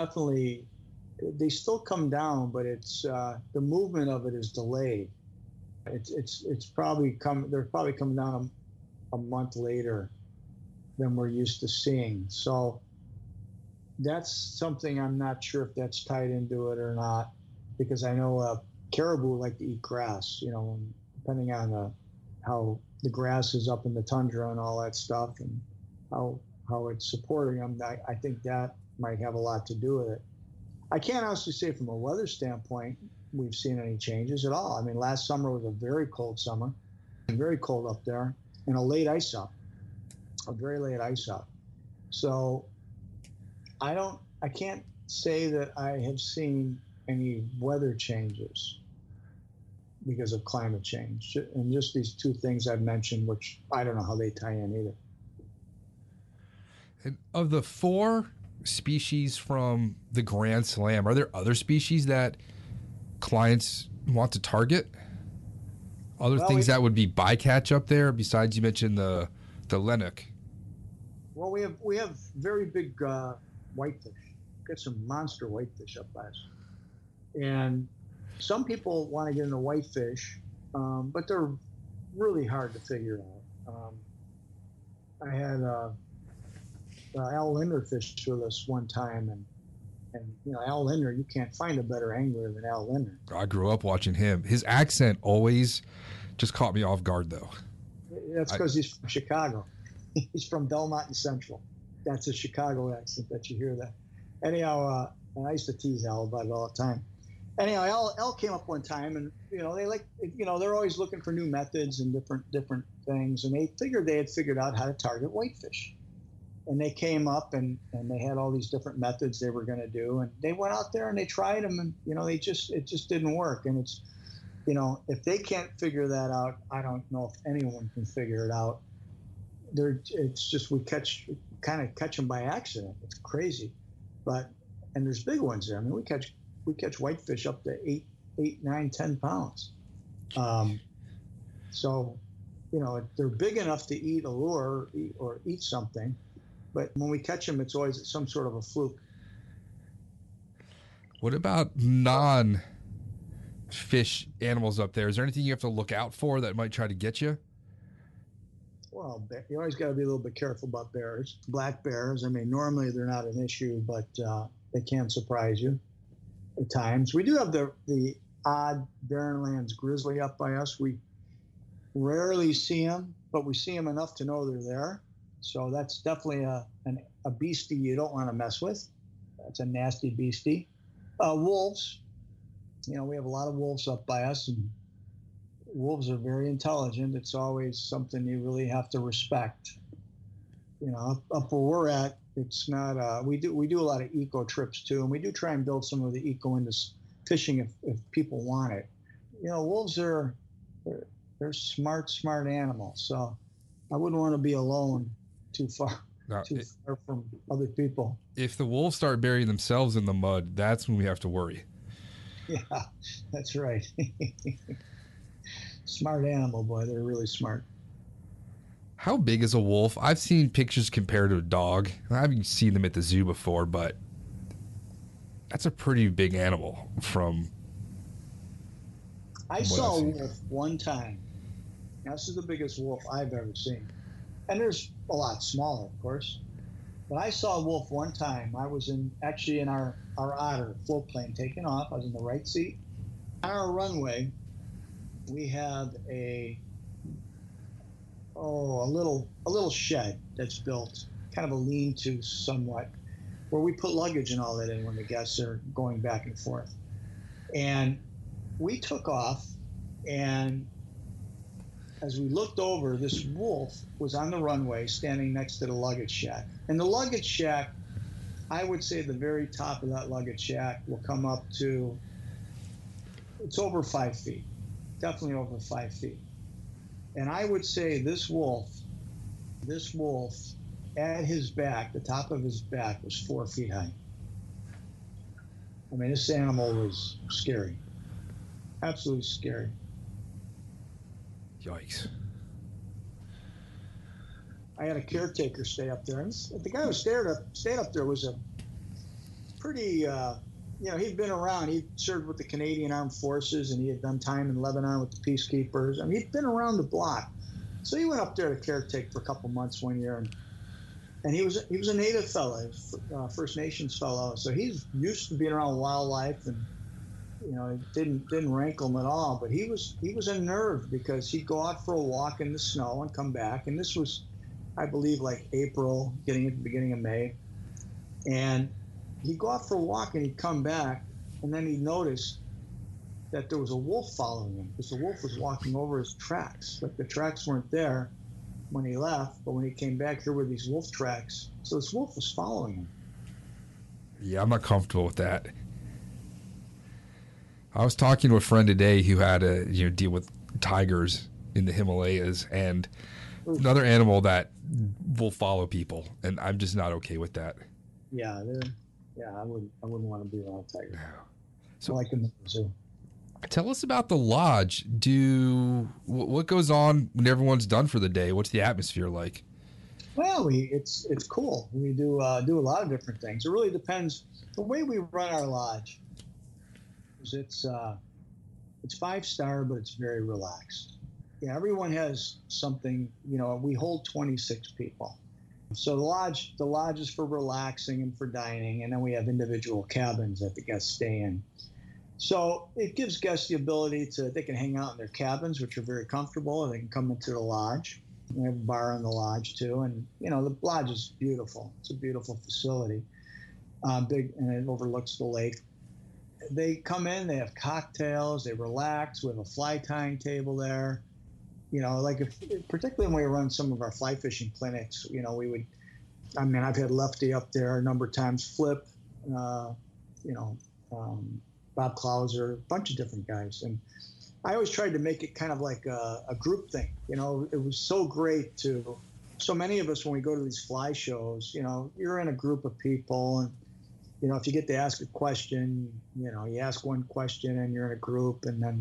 they still come down, but it's the movement of it is delayed. It's probably they're probably coming down a month later than we're used to seeing. So that's something I'm not sure if that's tied into it or not, because I know caribou like to eat grass, depending on how the grass is up in the tundra and all that stuff, and how it's supporting them. I think that might have a lot to do with it. I can't honestly say from a weather standpoint we've seen any changes at all. I mean, last summer was a very cold summer, very cold up there, and a very late ice up. So I can't say that I have seen any weather changes because of climate change. And just these two things I've mentioned, which I don't know how they tie in either. And of the 4 species from the Grand Slam, are there other species that clients want to target? Other things that would be bycatch up there, besides you mentioned the Lennox? Well, we have very big whitefish. Got some monster whitefish up last. And some people want to get into whitefish, but they're really hard to figure out. I had Al Linder fished with us one time, and Al Linder, you can't find a better angler than Al Linder. I grew up watching him. His accent always just caught me off guard, though. That's because he's from Chicago. He's from Belmont and Central. That's a Chicago accent that you hear that. Anyhow, and I used to tease Al about it all the time. Anyhow, Al came up one time, and they're always looking for new methods and different things, and they figured they had figured out how to target whitefish. And they came up and they had all these different methods they were going to do, and they went out there and they tried them, and it just didn't work. And it's if they can't figure that out, I don't know if anyone can figure it out. It's just we catch them by accident. It's crazy, and there's big ones there. I mean, we catch whitefish up to 8, 9, 10 pounds. So they're big enough to eat a lure or eat something. But when we catch them, it's always some sort of a fluke. What about non-fish animals up there? Is there anything you have to look out for that might try to get you? Well, you always got to be a little bit careful about bears. Black bears, I mean, normally they're not an issue, but they can surprise you at times. We do have the odd Barren Lands grizzly up by us. We rarely see them, but we see them enough to know they're there. So that's definitely a beastie you don't want to mess with. It's a nasty beastie. Wolves, we have a lot of wolves up by us, and wolves are very intelligent. It's always something you really have to respect. Up where we're at, it's not. We do a lot of eco trips too, and we do try and build some of the eco into fishing if people want it. Wolves are they're smart animals. So I wouldn't want to be alone too far from other people. If the wolves start burying themselves in the mud, that's when we have to worry. Yeah, that's right. Smart animal, boy. They're really smart. How big is a wolf? I've seen pictures compared to a dog. I haven't seen them at the zoo before, but that's a pretty big animal I saw a wolf one time. This is the biggest wolf I've ever seen. And there's a lot smaller, of course. But I saw a wolf one time. I was actually in our Otter float plane taking off. I was in the right seat. On our runway, we have a little shed that's built, kind of a lean-to somewhat, where we put luggage and all that in when the guests are going back and forth. And we took off, and as we looked over, this wolf was on the runway standing next to the luggage shack. And the luggage shack, I would say the very top of that luggage shack will come up to, it's over 5 feet, definitely over 5 feet. And I would say this wolf at his back, the top of his back was 4 feet high. I mean, this animal was scary. Absolutely scary. Yikes. I had a caretaker stay up there. And the guy who stayed up there was a pretty, he'd been around. He served with the Canadian Armed Forces, and he had done time in Lebanon with the peacekeepers. I mean, he'd been around the block. So he went up there to caretake for a couple months one year. And he was a native fellow, First Nations fellow. So he's used to being around wildlife, and it didn't rankle him at all. But he was unnerved because he'd go out for a walk in the snow and come back. And this was, I believe, like April, getting at the beginning of May. And he'd go out for a walk and he'd come back, and then he'd notice that there was a wolf following him, because the wolf was walking over his tracks. Like the tracks weren't there when he left, but when he came back, here were these wolf tracks. So this wolf was following him. Yeah, I'm not comfortable with that. I was talking to a friend today who had to deal with tigers in the Himalayas, and another animal that will follow people, and I'm just not okay with that. Yeah, I wouldn't want to be around a tiger. No. So, I like them in the zoo. Tell us about the lodge. What goes on when everyone's done for the day? What's the atmosphere like? Well, it's cool. We do a lot of different things. It really depends. The way we run our lodge is it's 5-star, but it's very relaxed. Yeah, everyone has something. We hold 26 people. So the lodge is for relaxing and for dining, and then we have individual cabins that the guests stay in. So it gives guests the ability they can hang out in their cabins, which are very comfortable, or they can come into the lodge. We have a bar in the lodge too, and the lodge is beautiful. It's a beautiful facility, big, and it overlooks the lake. They come in, they have cocktails, they relax. We have a fly tying table there. Particularly when we run some of our fly fishing clinics, I've had Lefty up there a number of times, Flip, Bob Clauser, a bunch of different guys. And I always tried to make it kind of like a group thing. It was so great so many of us, when we go to these fly shows, you're in a group of people, and, if you get to ask a question, you ask one question and you're in a group, and then,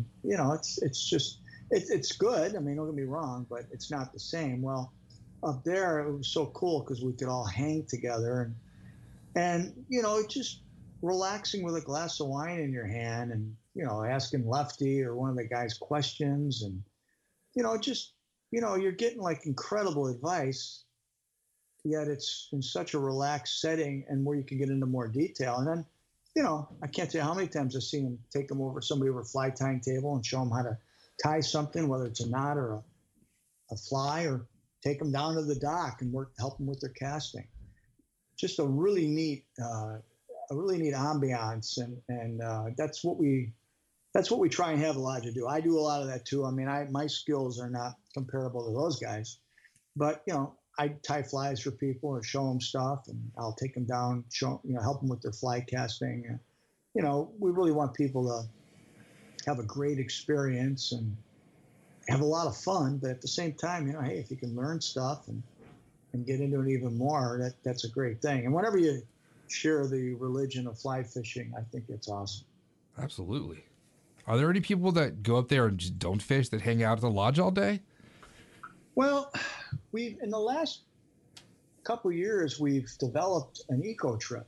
it's good. I mean, don't get me wrong, but it's not the same. Well, up there, it was so cool because we could all hang together and just relaxing with a glass of wine in your hand, and, asking Lefty or one of the guys questions, and, you're getting like incredible advice, yet it's in such a relaxed setting and where you can get into more detail. And then, I can't tell you how many times I've seen them take somebody over a fly tying table and show them how to tie something, whether it's a knot or a fly, or take them down to the dock and help them with their casting. Just a really neat really neat ambiance, and that's what we try and have the lodge do. I do a lot of that too. I mean, my skills are not comparable to those guys, but I tie flies for people or show them stuff, and I'll take them down, help them with their fly casting. We really want people to have a great experience and have a lot of fun, but at the same time, hey, if you can learn stuff and get into it even more, that's a great thing. And whenever you share the religion of fly fishing, I think it's awesome. Absolutely. Are there any people that go up there and just don't fish, that hang out at the lodge all day? Well, in the last couple of years, we've developed an eco trip.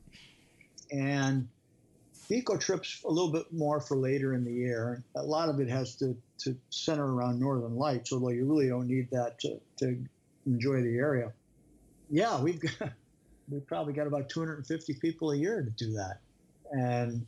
And the eco trip's a little bit more for later in the year. A lot of it has to center around Northern Lights, although you really don't need that to enjoy the area. Yeah, we've probably got about 250 people a year to do that. And,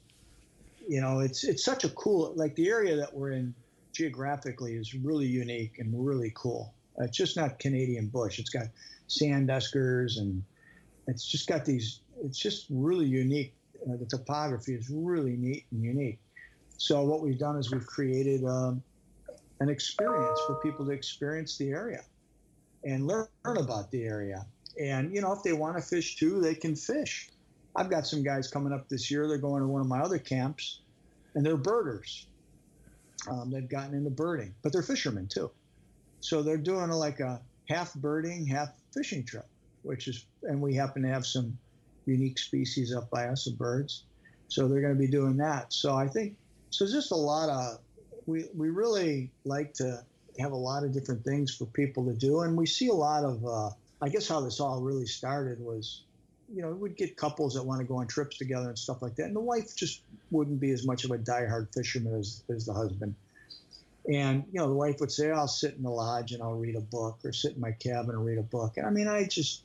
it's such a cool, like the area that we're in geographically is really unique and really cool. It's just not Canadian bush. It's got sand eskers, and it's just got it's just really unique. The topography is really neat and unique. So what we've done is we've created an experience for people to experience the area and learn about the area. And, if they want to fish too, they can fish. I've got some guys coming up this year. They're going to one of my other camps, and they're birders. They've gotten into birding, but they're fishermen too. So they're doing like a half birding, half fishing trip, and we happen to have some unique species up by us of birds. So they're going to be doing that. So I think, just a lot of, we really like to have a lot of different things for people to do. And we see a lot of, I guess how this all really started was, we'd get couples that want to go on trips together and stuff like that. And the wife just wouldn't be as much of a diehard fisherman as the husband. And, the wife would say, I'll sit in the lodge and I'll read a book, or sit in my cabin and read a book. And I mean, I just,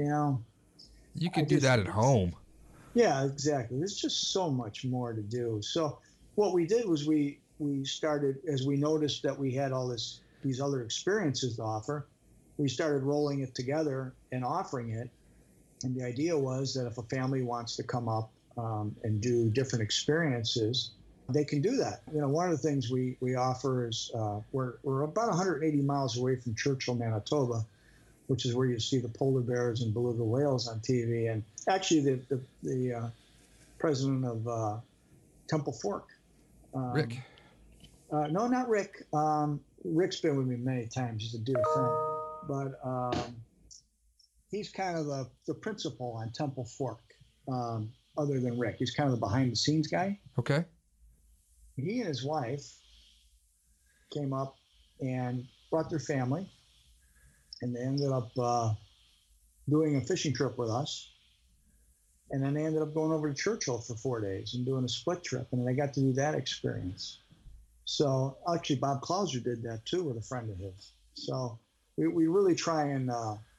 you could do that at home. Yeah, exactly. There's just so much more to do. So what we did was we started, as we noticed that we had all these other experiences to offer, we started rolling it together and offering it. And the idea was that if a family wants to come up and do different experiences, they can do that. One of the things we offer is we're about 180 miles away from Churchill, Manitoba, which is where you see the polar bears and beluga whales on TV. And actually, the president of Temple Fork, Rick. No, not Rick. Rick's been with me many times. He's a dear friend, but he's kind of the principal on Temple Fork. Other than Rick, he's kind of the behind-the-scenes guy. Okay. He and his wife came up and brought their family, and they ended up doing a fishing trip with us. And then they ended up going over to Churchill for 4 days and doing a split trip. And they got to do that experience. So actually, Bob Clauser did that too with a friend of his. So we really try and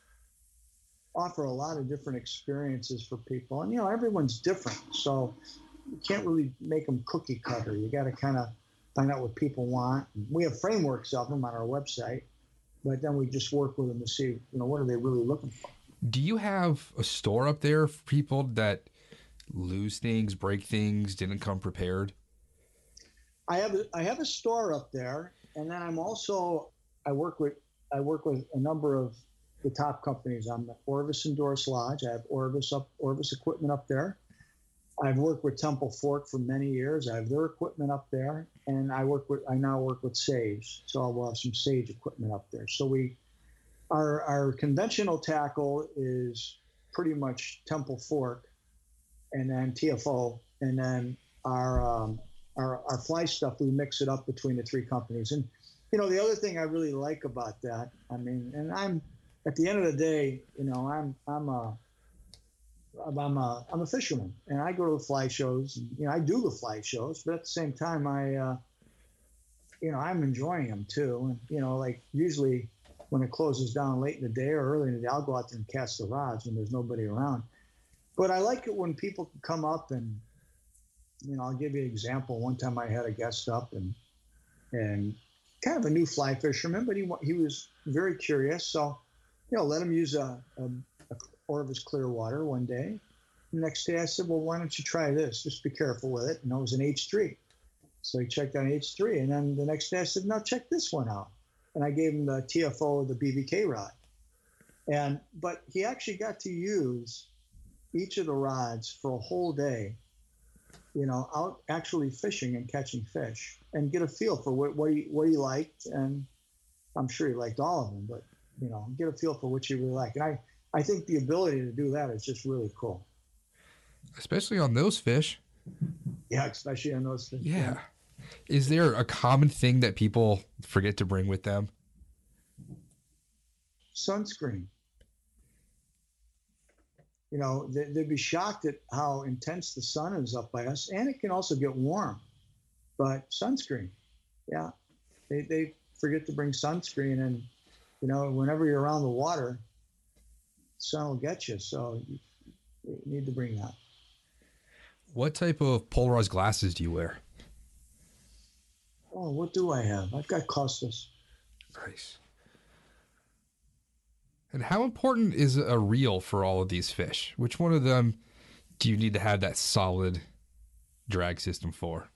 offer a lot of different experiences for people. And, everyone's different. So you can't really make them cookie cutter. You got to kind of find out what people want. We have frameworks of them on our website, but then we just work with them to see, what are they really looking for. Do you have a store up there for people that lose things, break things, didn't come prepared? I have a store up there, and then I work with a number of the top companies. I'm at Orvis and Doris Lodge. I have Orvis equipment up there. I've worked with Temple Fork for many years. I have their equipment up there, and I now work with Sage. So I will have some Sage equipment up there. So our conventional tackle is pretty much Temple Fork, and then TFO, and then our fly stuff, we mix it up between the three companies. And the other thing I really like about that, I mean, and I'm at the end of the day, I'm a fisherman, and I go to the fly shows. And, I do the fly shows, but at the same time, I'm enjoying them too. And like usually when it closes down late in the day or early in the day, I'll go out there and cast the rods when there's nobody around. But I like it when people can come up and, I'll give you an example. One time I had a guest up and kind of a new fly fisherman, but he was very curious. So, let him use a Orvis Clearwater one day. The next day I said, well, why don't you try this? Just be careful with it. And it was an H3. So he checked on H3. And then the next day I said, no, check this one out. And I gave him the TFO, the BVK rod. But he actually got to use each of the rods for a whole day, out actually fishing and catching fish, and get a feel for what he liked. And I'm sure he liked all of them, but, get a feel for what you really like. And I think the ability to do that is just really cool. Especially on those fish. Yeah, especially on those fish. Yeah. Is there a common thing that people forget to bring with them? Sunscreen. They'd be shocked at how intense the sun is up by us, and it can also get warm. But sunscreen, yeah, they forget to bring sunscreen, and whenever you're around the water, the sun will get you. So you need to bring that. What type of polarized glasses do you wear? Oh, what do I have? I've got Costas. Nice. And how important is a reel for all of these fish? Which one of them do you need to have that solid drag system for?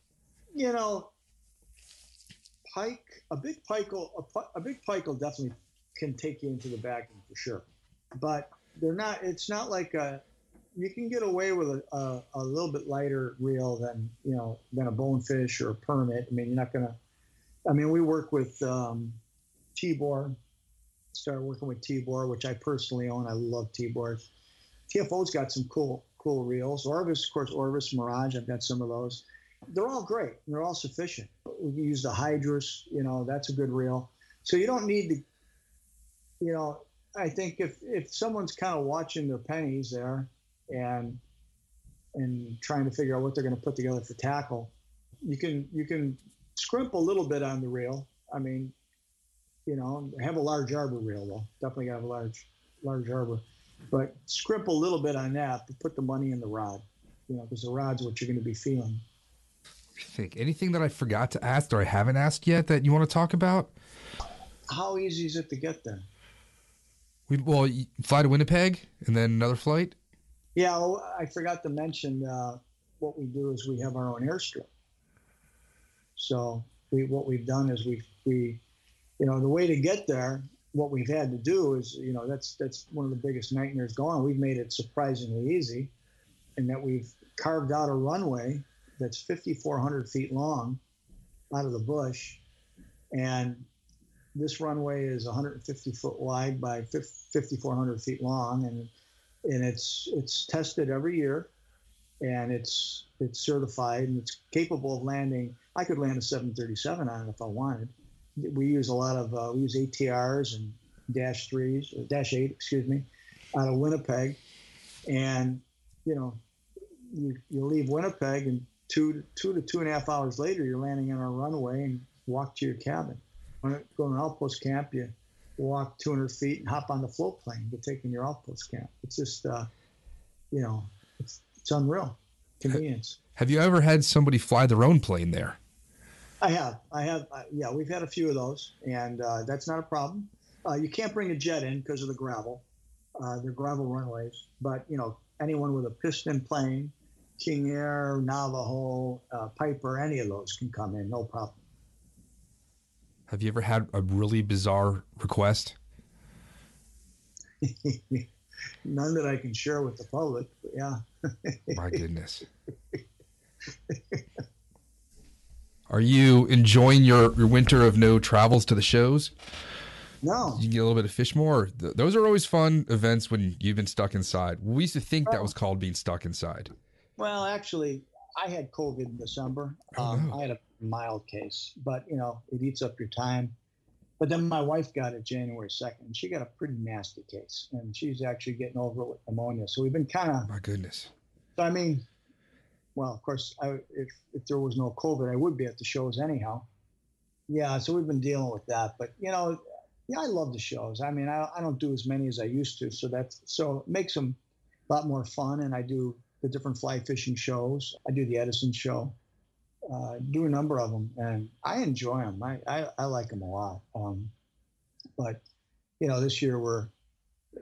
A big pike will definitely can take you into the backing for sure, but it's not like you can get away with a little bit lighter reel than a bonefish or a permit. I mean, you're not gonna. I mean, we work with Tibor. Started working with Tibor, which I personally own. I love Tibor's. TFO's got some cool reels. Orvis, of course, Orvis Mirage. I've got some of those. They're all great. They're all sufficient. We use the Hydrus. That's a good reel. So you don't need to. I think if someone's kind of watching their pennies there and trying to figure out what they're going to put together for tackle, you can scrimp a little bit on the reel. I mean, have a large arbor reel though. Definitely got to have a large arbor, but scrimp a little bit on that. But put the money in the rod, because the rod's what you're going to be feeling. I think anything that I forgot to ask or I haven't asked yet that you want to talk about? How easy is it to get there? You fly to Winnipeg and then another flight. Yeah, I forgot to mention what we do is we have our own airstrip. So what we've done is we the way to get there, what we've had to do is, that's one of the biggest nightmares going. We've made it surprisingly easy, in that we've carved out a runway that's 5,400 feet long out of the bush, and this runway is 150 foot wide by 5,400 feet long, and it's tested every year, and it's certified, and it's capable of landing. I could land a 737 on it if I wanted. We use a lot of we use ATRs and Dash 3s, or Dash 8, excuse me, out of Winnipeg, and you leave Winnipeg, and two to 2.5 hours later, you're landing on our runway and walk to your cabin. When you go to an outpost camp, you walk 200 feet and hop on the float plane to take in your outpost camp. It's just it's unreal convenience. Have you ever had somebody fly their own plane there? I have. Yeah, we've had a few of those, and that's not a problem. You can't bring a jet in because of the gravel. They're gravel runways. But, anyone with a piston plane, King Air, Navajo, Piper, any of those can come in, no problem. Have you ever had a really bizarre request? None that I can share with the public, but yeah. My goodness. Are you enjoying your winter of no travels to the shows? No. You can get a little bit of fish more. Those are always fun events when you've been stuck inside. We used to think that was called being stuck inside. Well, actually, I had COVID in December. I had a mild case, but, it eats up your time. But then my wife got it January 2nd. She got a pretty nasty case, and she's actually getting over it with pneumonia. So we've been kind of... My goodness. So, I mean... Well, of course, if there was no COVID, I would be at the shows anyhow. Yeah, so we've been dealing with that. But, I love the shows. I mean, I don't do as many as I used to. So it makes them a lot more fun. And I do the different fly fishing shows. I do the Edison show. Do a number of them. And I enjoy them. I like them a lot. But, this year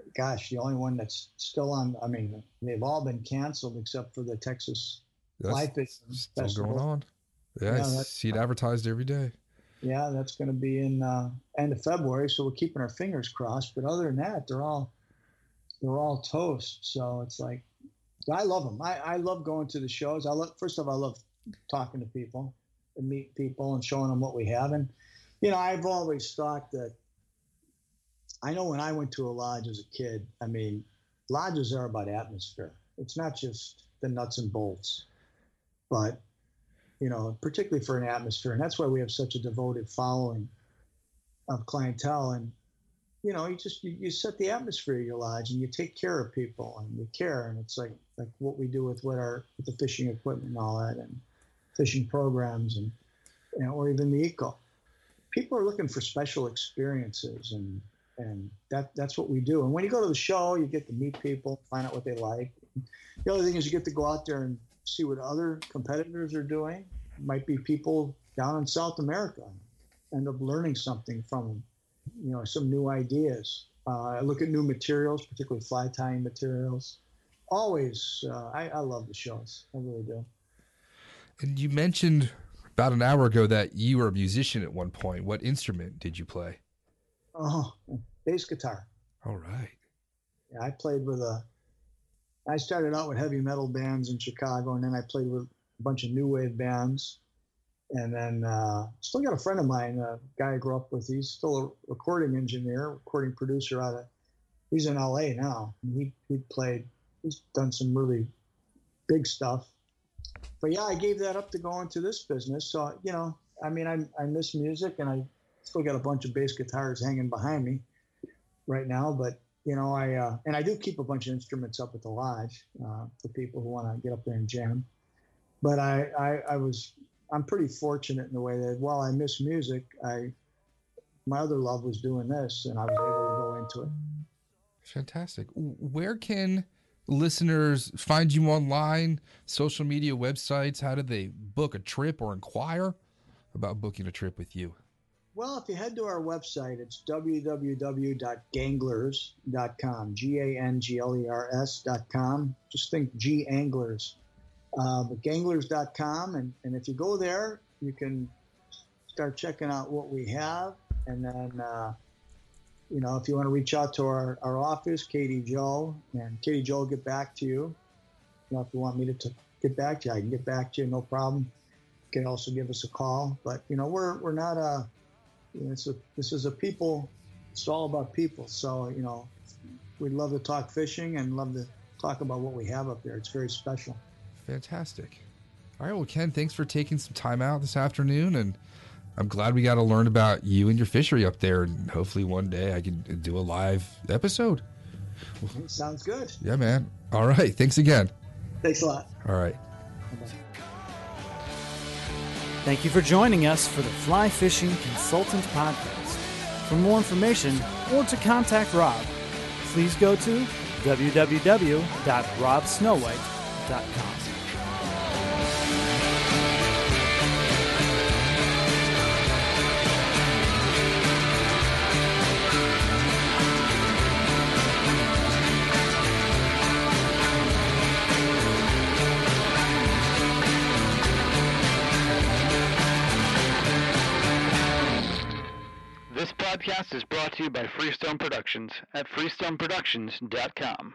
gosh, the only one that's still on, I mean, they've all been canceled except for the Texas Fly Fishing still Festival. going on. Yeah, I see it advertised every day. Yeah, that's going to be in end of February, so we're keeping our fingers crossed. But other than that, they're all toast. So it's like, I love them. I love going to the shows. First of all, I love talking to people and meet people and showing them what we have. And, you know, I've always thought that, I know when I went to a lodge as a kid, I mean, lodges are about atmosphere. It's not just the nuts and bolts, but, you know, particularly for an atmosphere. And that's why we have such a devoted following of clientele. And, you know, you set the atmosphere of your lodge and you take care of people and you care. And it's like what we do with the fishing equipment and all that, and fishing programs, and, you know, or even the eco. People are looking for special experiences, and that's what we do. And when you go to the show, you get to meet people, find out what they like. The other thing is you get to go out there and see what other competitors are doing. It might be people down in South America. End up learning something from them, you know, some new ideas. I look at new materials, particularly fly tying materials. Always, I love the shows. I really do. And you mentioned about an hour ago that you were a musician at one point. What instrument did you play? Oh, bass guitar. All right. Yeah, I started out with heavy metal bands in Chicago, and then I played with a bunch of new wave bands. And then still got a friend of mine, a guy I grew up with. He's still a recording engineer, recording producer he's in LA now. And he's done some really big stuff. But yeah, I gave that up to go into this business. So, you know, I mean, I miss music, and I still got a bunch of bass guitars hanging behind me right now. But, you know, I do keep a bunch of instruments up at the lodge for people who want to get up there and jam. But I'm pretty fortunate in the way that while I miss music, my other love was doing this, and I was able to go into it. Fantastic. Where can listeners find you online, social media, websites? How do they book a trip or inquire about booking a trip with you? Well, if you head to our website, it's www.ganglers.com, GANGLERS.com. Just think G-Anglers. But ganglers.com, and if you go there, you can start checking out what we have. And then, you know, if you want to reach out to our office, Katie Jo, and Katie Jo will get back to you. You know, if you want me to get back to you, I can get back to you, no problem. You can also give us a call. But, you know, we're not you know, this is a people, it's all about people. So, you know, we'd love to talk fishing and love to talk about what we have up there. It's very special. Fantastic. All right. Well, Ken, thanks for taking some time out this afternoon. And I'm glad we got to learn about you and your fishery up there. And hopefully one day I can do a live episode. Sounds good. Yeah, man. All right. Thanks again. Thanks a lot. All right. Bye-bye. Thank you for joining us for the Fly Fishing Consultant Podcast. For more information or to contact Rob, please go to www.robsnowhite.com. This podcast is brought to you by Freestone Productions at freestoneproductions.com.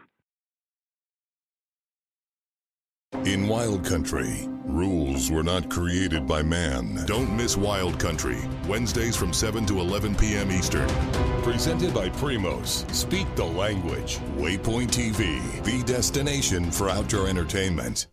In Wild Country, rules were not created by man. Don't miss Wild Country, Wednesdays from 7 to 11 p.m. Eastern. Presented by Primos. Speak the language. Waypoint TV, the destination for outdoor entertainment.